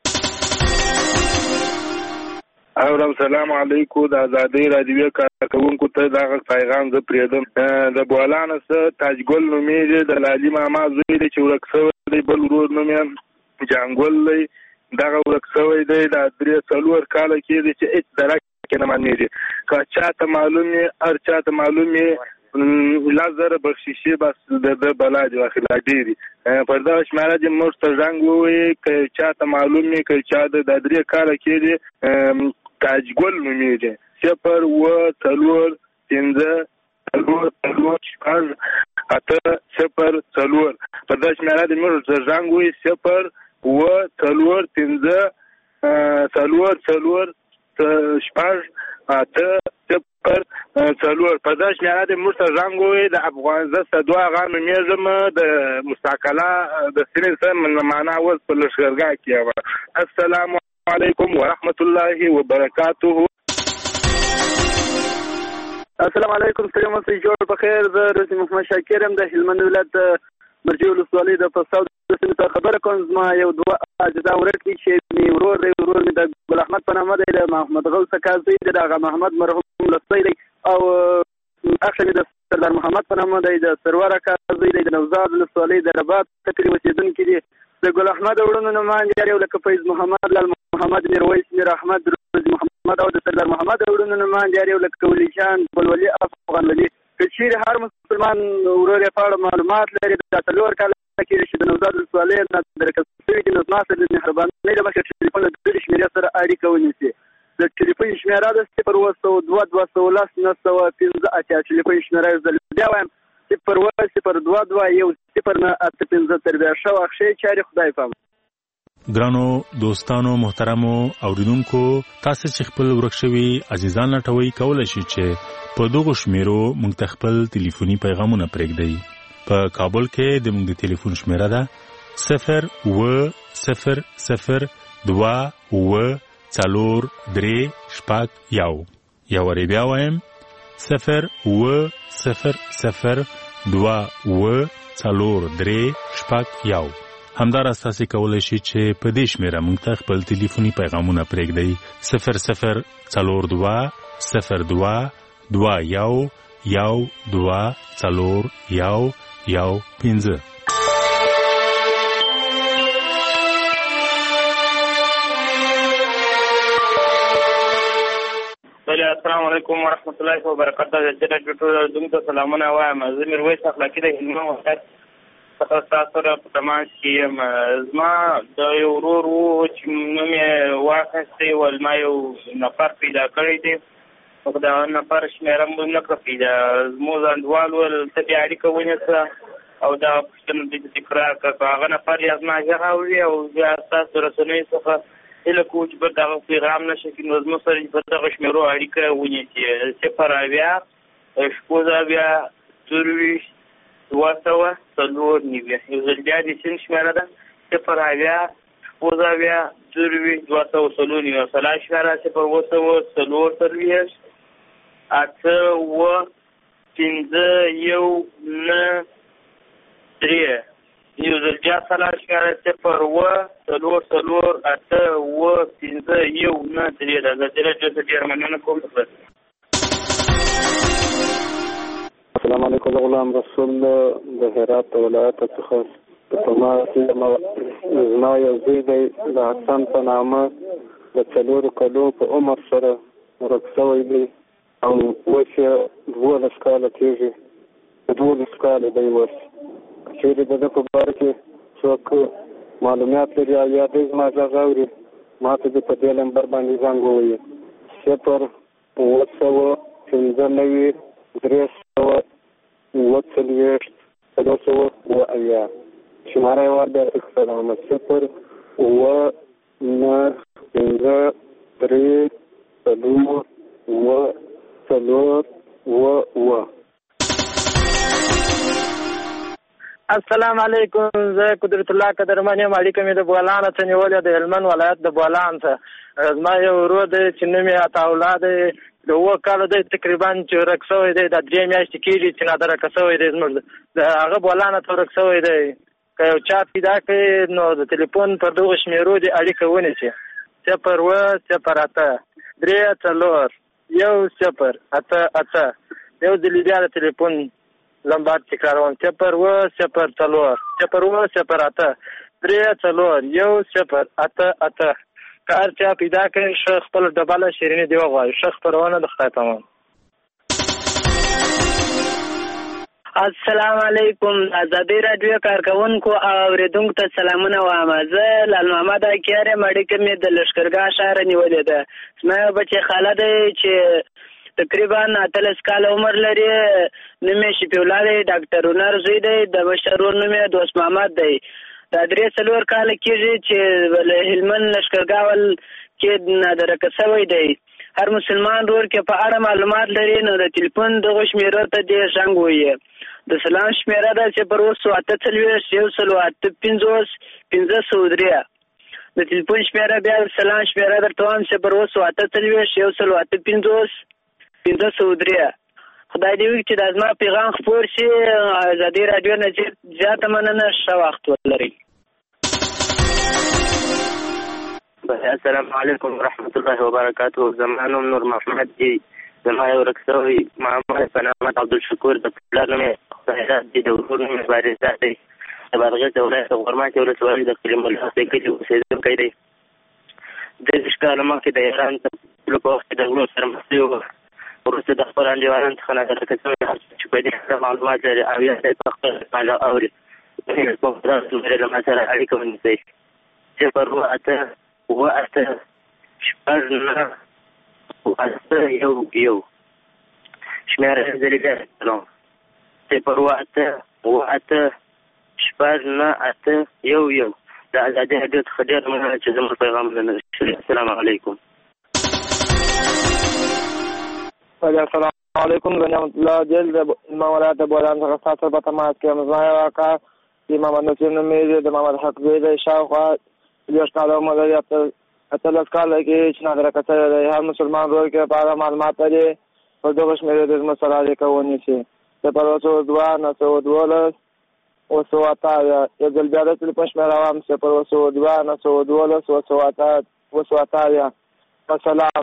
اورم سلام علیکم. د آزادۍ راډیو کارکوونکو ته دغه پیغام زه پرېږدم. د بولانه څه تاجګل نومېږي، د لالي ماما زوی دی چې ورک شوی دی. بل ورور نوم یې جانګل دی، دغه ورک شوی دی. دا درې څلور کاله کېږي چې هېڅ درک کې نه معلومېږي. که چا ته معلوم وي هر چا ته معلوم وي لس زره بخشیشي بس د ده بلا دي واخلا ډېرې پر دغه شمېره دې موږ ته زنګ ووایي. که چا ته معلوم وي که چا د دا درې کاله کېږي تاجګل نومېږي. صفر اووه څلور پنځه څلور څلور شپږ اته صفر څلور پر دغه شمېره دې موږ ته زنګ ووایي. صفر اووه څلور پنځه څلور څلور شپږ اته صفر څلور په دغه شمېره دې موږ ته زنګ ووایي. د افغان زه سدو اغا نومېږم، د مستقله د سیمې سره معنا اوس په لښکرګاه کې یم. السلام علیکم ورحمت الله وبرکاته. السلام علیکم. ستړي مه شئ، جوړ په خیر. زه رسول محمد شاکر یم، د هلمند ولایت مرجې ولسوالۍ د پستاو د سیمې څخه خبره کوم. زما یو دوه اجزا ورک دي چې مې ورور دی، ورور مې د ګل احمد په نامه دی، د محمد غوث کاظ دی، د هغه محمد مرحوم لستی دی، او اخ مې د سردار محمد په نامه دی، د سرور کاظ دی، د نوزاد ولسوالۍ د رباط ټکري اوسېدونکي دي. د ګل احمد وروڼو نومان یار یو لکه فیض محمد، لال محمد، میرویس، میر احمد، روزي محمد، او د سردار محمد وروڼو نومان یار یو لکه ولی جان، ګلولي، افغان ولي. که چیرې هر مسلمان ورور یې په اړه معلومات لري، دا څلور کاله کېږي چې د نوزاد ولسوالۍ نه درکړل شوي دي، نو زما سره د مهربانۍ له مخې ټلیفون له دې شمېرې سره اړیکه ونیسي. د ټلیفون شمېره ده صفر اووه سوه دوه دوه سوه لس نهه سوه پنځه اتیا. ټلیفون شمېره یې زه بیا وایم صفر اووه صفر دوه دوه یو صفر نه اته پنځه. تر بیا ښه وخت ښې چارې خدای پام. ګرانو دوستانو محترمو اوریدونکو، تاسو چې خپل ورک شوي عزیزان لټوي کولای شئ چې په دغه شمیرو موږ ته خپل ټلیفوني پیغامونه پرېږدئ. په کابل کې د موږ د ټلیفون شمیره ده صفر اووه صفر صفر دوه اووه څلور درې شپږ یو. یو وارې بیا وایم صفر اووه صفر صفر دوه اووه څلور درې شپږ یو. همداراز تاسو کولی شئ چې په دې شمیره موږ ته خپل ټلیفوني پیغامونه پرېږدئ صفر صفر څلور دوه صفر دوه دوه یو یو دوه څلور یو یو پنځه. السلام علیکم ورحمت الله وبرکاته. جناب ټول دغه سلامونه وایم. زه میرویس اخلاقی د هلمند ولایت څخه تاسو سره په تماس کې یم. زما د یو ورور وو چې نوم یې واخیستی ول، ما یو نفر پیدا کړی دی، خو د هغه نفر شمېره مو نه کړه پیدا. زموږ انډوال وویل ته بیا اړیکه ونیسه او دا پوښتنه دې تکرار کړه. که هغه نفر یا زما غږ اوري او بیا ستاسو رسنیو څخه هیله کوو چې به دغه پیغام نشي کړي، نو زموږ سره په دغه شمېرو اړیکه ونیسي. صفر اویا شپږ اویا څلوېښت دوه سوه څلور نوي. یو ځل بیا د سین شمېره ده صفر اویا شپږ اویا څلوېښت دوه سوه څلور نوي. او سلا شمېره صفر اووه سوه څلور څلوېښت اته اووه پنځه یو نهه درې. یو ځل بیا سلا شمېره صفر اووه څلور څلور اته اووه پنځه یو نهه درې. دا زه ډېره ډېره مننه کوم. السلام علیکم. زه غلام رسول د هرات ولایت څخه په تماس یم. زما یو زوی دی د حسن په نامه د څلورو کلو په عمر سره ورک شوی دی او اوس یې دولس کاله کېږي. دولس کاله دی اوس. چېرې د ده په باره کې څوک معلومات لري او یا دی زما غږ اوري ما ته دې په دې نمبر باندې زنګ ووایي. صفر اووه سوه پنځه نوي درې سوه اووه څلوېښت څلور سوه اووه اویا. شماره یې ور بیا تکرارم: صفر اووه نهه پنځه درې څلور اووه څلور اووه اووه. السلام علیکم. زه قدرت الله قدرمن یم. اړیکه مې د بولان څخه نیولې د هلمند ولایت د بولان څخه. زما یو ورور دی چې نوم یې عطاالله دی. د اووه کالو دی تقریبا چې ورک شوی دی. دا درې میاشتې کېږي چې نادرکه شوی دی. زموږ د هغه بولانه ته ورک شوی دی. که یو چا پیدا کړي نو د تلیفون پر دغو شمېرو دې اړیکه ونیسي: صفر اووه صفر اته درې څلور یو صفر اته اته. یو ځلې بیا د تلیفون لمبر تکراروم: صفر اووه صفر څلور صفر اووه صفر اته درې څلور یو صفر اته اته. که هر چا پیدا کړي ښه خپل ډبله شیریني دې وغواړي. ښه خپرونه د خدای پامان. السلام علیکم. ازادي راډیو کارکونکو او اوریدونکو ته سلامونه وایم. زه لال محمد اکیار یم. اړیکه مې د لښکرګاه ښار نیولې ده. زما یو بچی خاله دی چې تقریبا اتلس کاله عمر لري. نوم یې شفیع الله دی. ډاکټر هنر زوی دی. د مشر ورور نوم یې دوست محمد دی. دا درې څلور کاله کېږي چې هلمند لښکرګاه ول کې نادرکه شوی دی. هر مسلمان ورور کې په اړه معلومات لري نو د تلیفون دغو شمېرو ته دې زنګ ووایي. د سلام شمېره ده صفر اووه سوه اته څلوېښت یو سلو اته پنځوس پنځه سوه درې. د تلیفون شمېره بیا د سلام شمېره درته وایم: صفر اووه سوه اته څلوېښت یو سلو اته پنځوس پنځه سوه درې. خدای دې وکړي چې دا زما پیغام خپور شي. ازادي راډیو نه زیاته مننه. ښه وخت ولرئ. السلام علیکم ورحمت الله وبرکاته. زما نوم نور محمد دی. زما یو ورک شوی محمد په نامه عبدالشکور د پلار نوم یې خدایزاد دی. د ورور نوم یې بارزاد دی. د بادغیس ولایت غورماچې ولسوالۍ د کلیم الله د کلي اوسېدونکی دی. دېرش کاله مخکې د ایران په وخت کې د غلو سره مخ شوی و. وروسته د خپلو انډیوالانو څخه نادرکه شوی چې په دې اړه معلومات لري او یا یې په خپله باندې اوري. له ما سره اړیکه ونیسئ: صفر اووه اته اووه اته شپږ نهه اته یو یو. شمېره یې ځلې بیا کوم: صفر اووه اته اووه اته شپږ نهه اته یو یو. د ازادي راډیو څخه ډېره مننه چې زموږ پیغامونه نشري. السلام علیکم. السلام علیکم. زه نعمت الله جیل د ما ولایت د بولان څخه ستاسو سره په تماس کې یم. زما یو اکا چې محمد نصیر نومېږي د محمد حق زوی دی. شاوخوا دېرش کاله عمر لري. اتلس کاله کې چې نادرکه شوی دی. هر مسلمان ورور کې په هغه معلومات لري. په دغو شمېرو دې زموږ سره اړیکه ونیسي: صفر اووه سوه دوه نهه سوه دولس اووه سوه اته اویا. یو ځل بیا د تلیفون شمېره وایم: صفر اووه سوه دوه نهه سوه دولس اووه سوه اته اووه سوه اته اویا. السلام.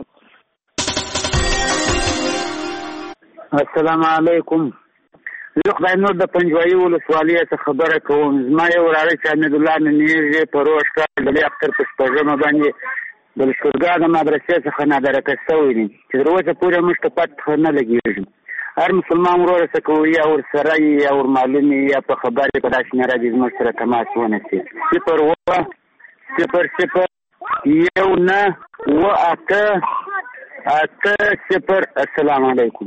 السلام علیکم. زه خدای نور د پنجوایي ولسوالۍ څخه خبره کوم. زما یو وراره چې حمید الله نومېږي په روش کال د لوی اختر په شپږمه باندې د لښکرګاه د مدرسې څخه نادرکه شوی دی چې تر اوسه پورې موږ ته پته نه لګېږي. هر مسلمان ورور څه کوي یا ورسره یا ورمعلوم یا په خبرې په دا شمېره دې زموږ سره تماس ونیسي: صفر اووه صفر صفر یو نهه اووه اته اته صفر. السلام علیکم.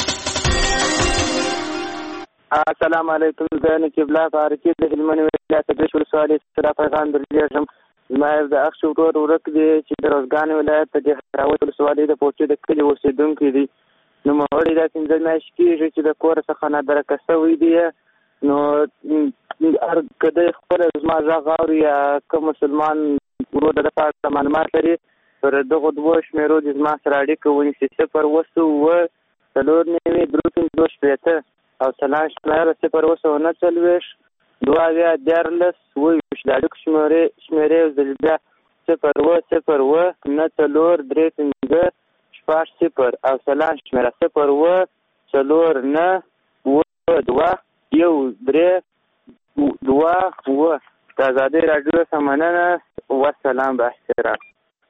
السلام علیکم. زه نقیب الله فاروقي د هلمند ولایت د دېرش ولسوالۍ څخه پیغام درلېږم. زما یو د اخ ورور ورک دی چې د روزګان ولایت د دهراوت ولسوالۍ د پوچې د کلي اوسېدونکی دی. نوموړی دا پنځه میاشتې کېږي چې د کور څخه نادرکه شوی دی. نو هر که دی خپله زما غږ اوري یا که مسلمان ورور د ده په اړه معلومات لري پر دغو دوو شمېرو دې زما سره اړیکه ونیسي: صفر اووه سوه اووه څلور نوي درې پنځوس شپېته او سلام شمېره صفر اووه سوه نهه څلوېښت دوه اویا دیارلس اووه ویشت. د اړیکو شمېرې شمېرې یو ځل بیا: صفر اووه صفر اووه نهه څلور درې پنځه شپږ صفر او سلام شمېره صفر اووه څلور نهه اووه دوه یو درې دوه اوه. د ازادۍ راډیو څخه مننه والسلام باحترام.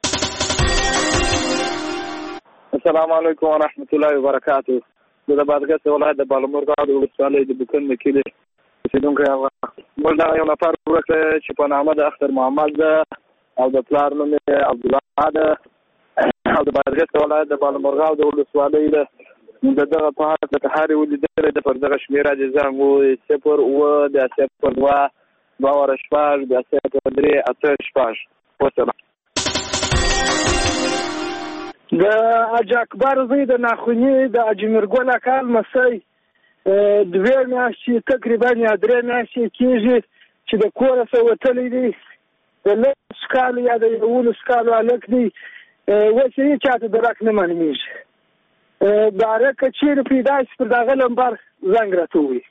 السلام علیکم ورحمت الله وبرکاته. زه د بادغیس ولایت د بالامرغ د ولسوالۍ د بوکن د کلي اوسېدونکی یم. موږ دغه یو نفر ورک چې په نامه د اختر محمد ده او د پلار نوم یې عبدالله ده او د بادغیس ولایت د بالامرغ د ولسوالۍ ده. د دغه په هکله که هر یې ولیدلی ده پر دغه شمېره دې زنګ ووایي صفر اووه بیا صفر دوه دوه واره شپږ بیا صفر درې اته شپږ. وسلام. د حاجي اکبر زوی د ناخوني د اجمیر اکا لمسی دوې میاشتې تقریبا یا درې میاشتې کېږي چې د کوره څخه وتلی دی. د لس کالو یا د یولس کالو هلک دی. اوس یې چاته درک نه معلومېږي. باره که چېرې پیدا شي پر دغه نمبر زنګ راته ووایي.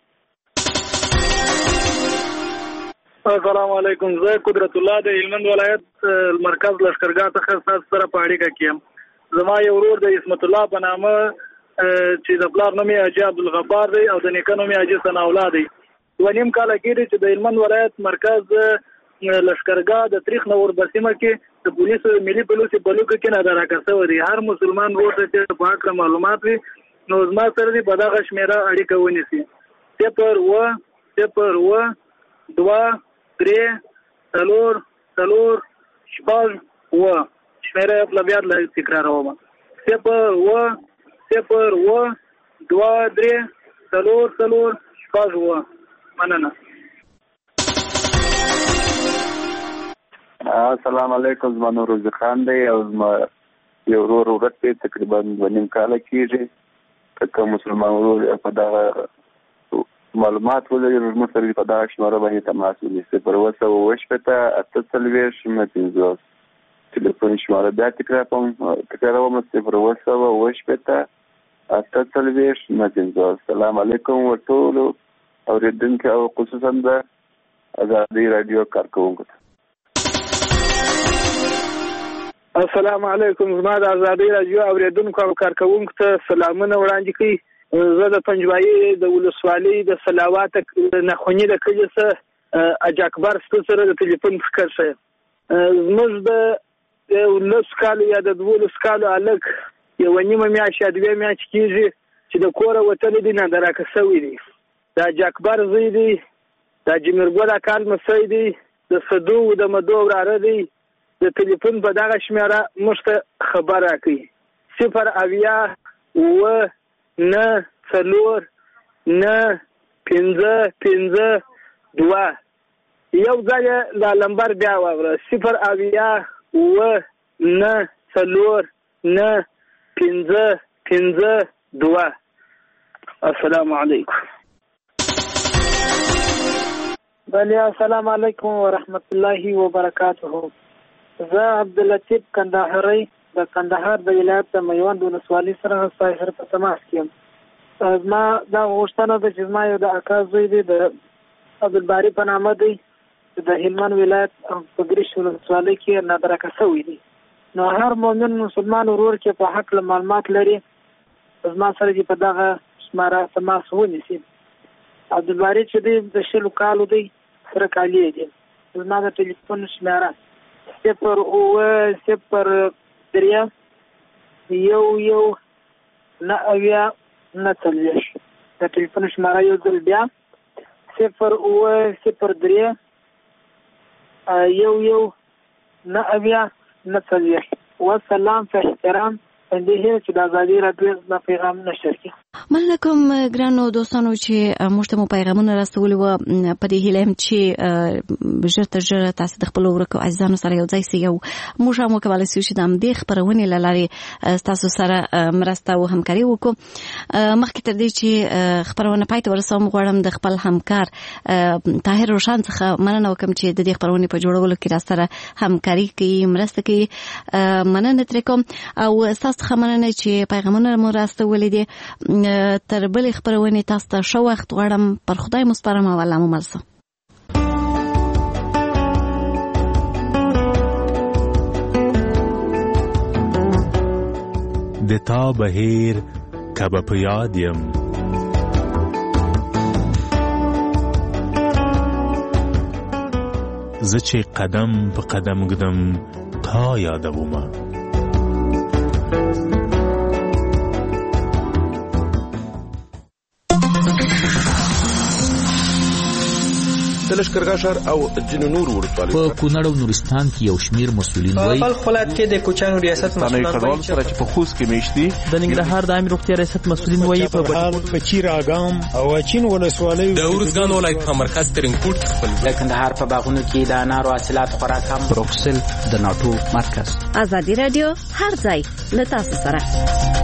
السلام علیکم. زه قدرت الله د هلمند ولایت مرکز لښکرګاه څخه ستاسو سره په اړیکه کې یم. زما یو ورور د عصمت الله په نامه چې د پلار نوم یې حاجي عبدالغفار دی او د نیکه نوم یې حاجي ثناءالله دی. دوه نیم کاله کېږي چې د هلمند ولایت مرکز لښکرګاه د تریخ نور بسیمه کې د پولیسو ملي پولیسو په لوکو کې نادراکه شوی دی. هر مسلمان ورور ته چې په هکله معلومات وي نو زما سره دې په دغه شمېره اړیکه ونیسي. صفر اووه صفر اووه دوه درې څلور څلور شپږ اووه. شمېره یې خپله بیا تکراروم. صفر اووه صفر اووه دوه درې څلور څلور شپږ اووه. مننه. السلام علیکم. زما نور روزي خان دی او زما یو ورور ورک دی تقریبا دوه نیم کاله کېږي. که کوم مسلمان ورور په دغه معلومات ولري زموږ سره په دغه شمېره باندې تماس ونیسي. صفر اووه سوه اووه شپېته اته څلوېښت شپږ پنځوس. ټلیفون شمېره بیا تکراروم. صفر اووه سوه اووه شپېته اته څلوېښت شپږ پنځوس. السلام علیکم ورټولو اورېدونکو او خصوصا د ازادۍ راډیو کارکوونکو ته. السلام علیکم. زما د ازادۍ راډیو اورېدونکو او کارکوونکو ته سلامونه وړاندې کوي. زه د پنجوایي د ولسوالۍ د سلاوات ناخوني د کلي څخه حاجي اکبر سره د ټلیفون فکر شه. زموږ د یو لس کالو یا د دولس کالو هلک یوه نیمه میاشت یا دوې میاشتې کېږي چې د کوره وتلی دی، نادراکه شوی دی. د حاجي اکبر زوی دی، د حاجي میرګل اکا لمسی دی، د صدو د مدو وراره دی. د ټلیفون په دغه شمېره موږ ته خبر راکوي. صفر اویا اووه نه څلور نه پنځه پنځه دوه. یو ځل یې دا لمبر بیا واوره. صفر اویا اووه نه څلور نه پنځه پنځه دوه. السلام علیکم. بله السلام علیکم ورحمت الله وبرکاته. زه عبداللطیف کندهاری د کندهار د ولایت د میوند ولسوالۍ سره ستاسو سره په تماس کې یم. زما دا غوښتنه ده چې زما یو د اکا زوی دی د عبدالباري په نامه دی د هلمند ولایت په ګریش ولسوالۍ کې نادراکه شوی دی. نو هر مؤمن مسلمان ورور چې په حق معلومات لري زما سره چې په دغه شماره تماس ونیسي. عبدالباري چې دی د شلو کالو دی سره کالی دی. زما د ټلیفون شماره صفر اووه صفر درې یو یو نه اویا نه څلوېښت. د ټلیفون شماره یو ځل بیا صفر اووه صفر درې یو یو نه اویا نه څلوېښت. والسلام په احترام اندیه چې د ازادۍ راډیو زما پیغام نشر کړي. مننه کوم ګرانو دوستانو چې موږ ته مو پیغامونه راستولي وو. په دې هیله یم چې ژر تر ژره تاسو د خپلو ورکو عزیزانو سره یو ځای سئ او موږ هم وکولی سو چې د همدې خپرونې له لارې ستاسو سره مرسته او همکاري وکړو. مخکې تر دې چې خپرونه پای ته ورسوم غواړم د خپل همکار طاهر روشن څخه مننه وکړم چې د دې خپرونې په جوړولو کې راسره همکاري کوي، مرسته کوي. مننه ترې کوم او ستاسو څخه مننه چې پیغامونه مو راستولي دي. تر بلې خپرونې تاسو ته ښه وخت غواړم. پر خدای مو سپارم او الله مو مل شه. د تا بهیر کبه په یاد یم زه چې قدم په قدم ګدم تا یادومه. د لښکرګاه ښار او ځینو نورو ولسوالیو په کونړ او نورستان کې یو شمیر مسؤلین وایي په بلخ ولایت کې د کوچیانو ریاست مسؤلین وایي سره چې په خوست کې میشتي د ننګرهار د عامه روغتیا ریاست مسؤلین وایي په بهال په چیر اګام او اچین ولسوالیو د ورزګان ولایت په مرکز ترینکوټ خپل د کندهار په باغونو کې د انارو حاصلات خورا کم. بروکسل د ناټو مرکز. ازادي رادیو هر ځای له تاسو سره.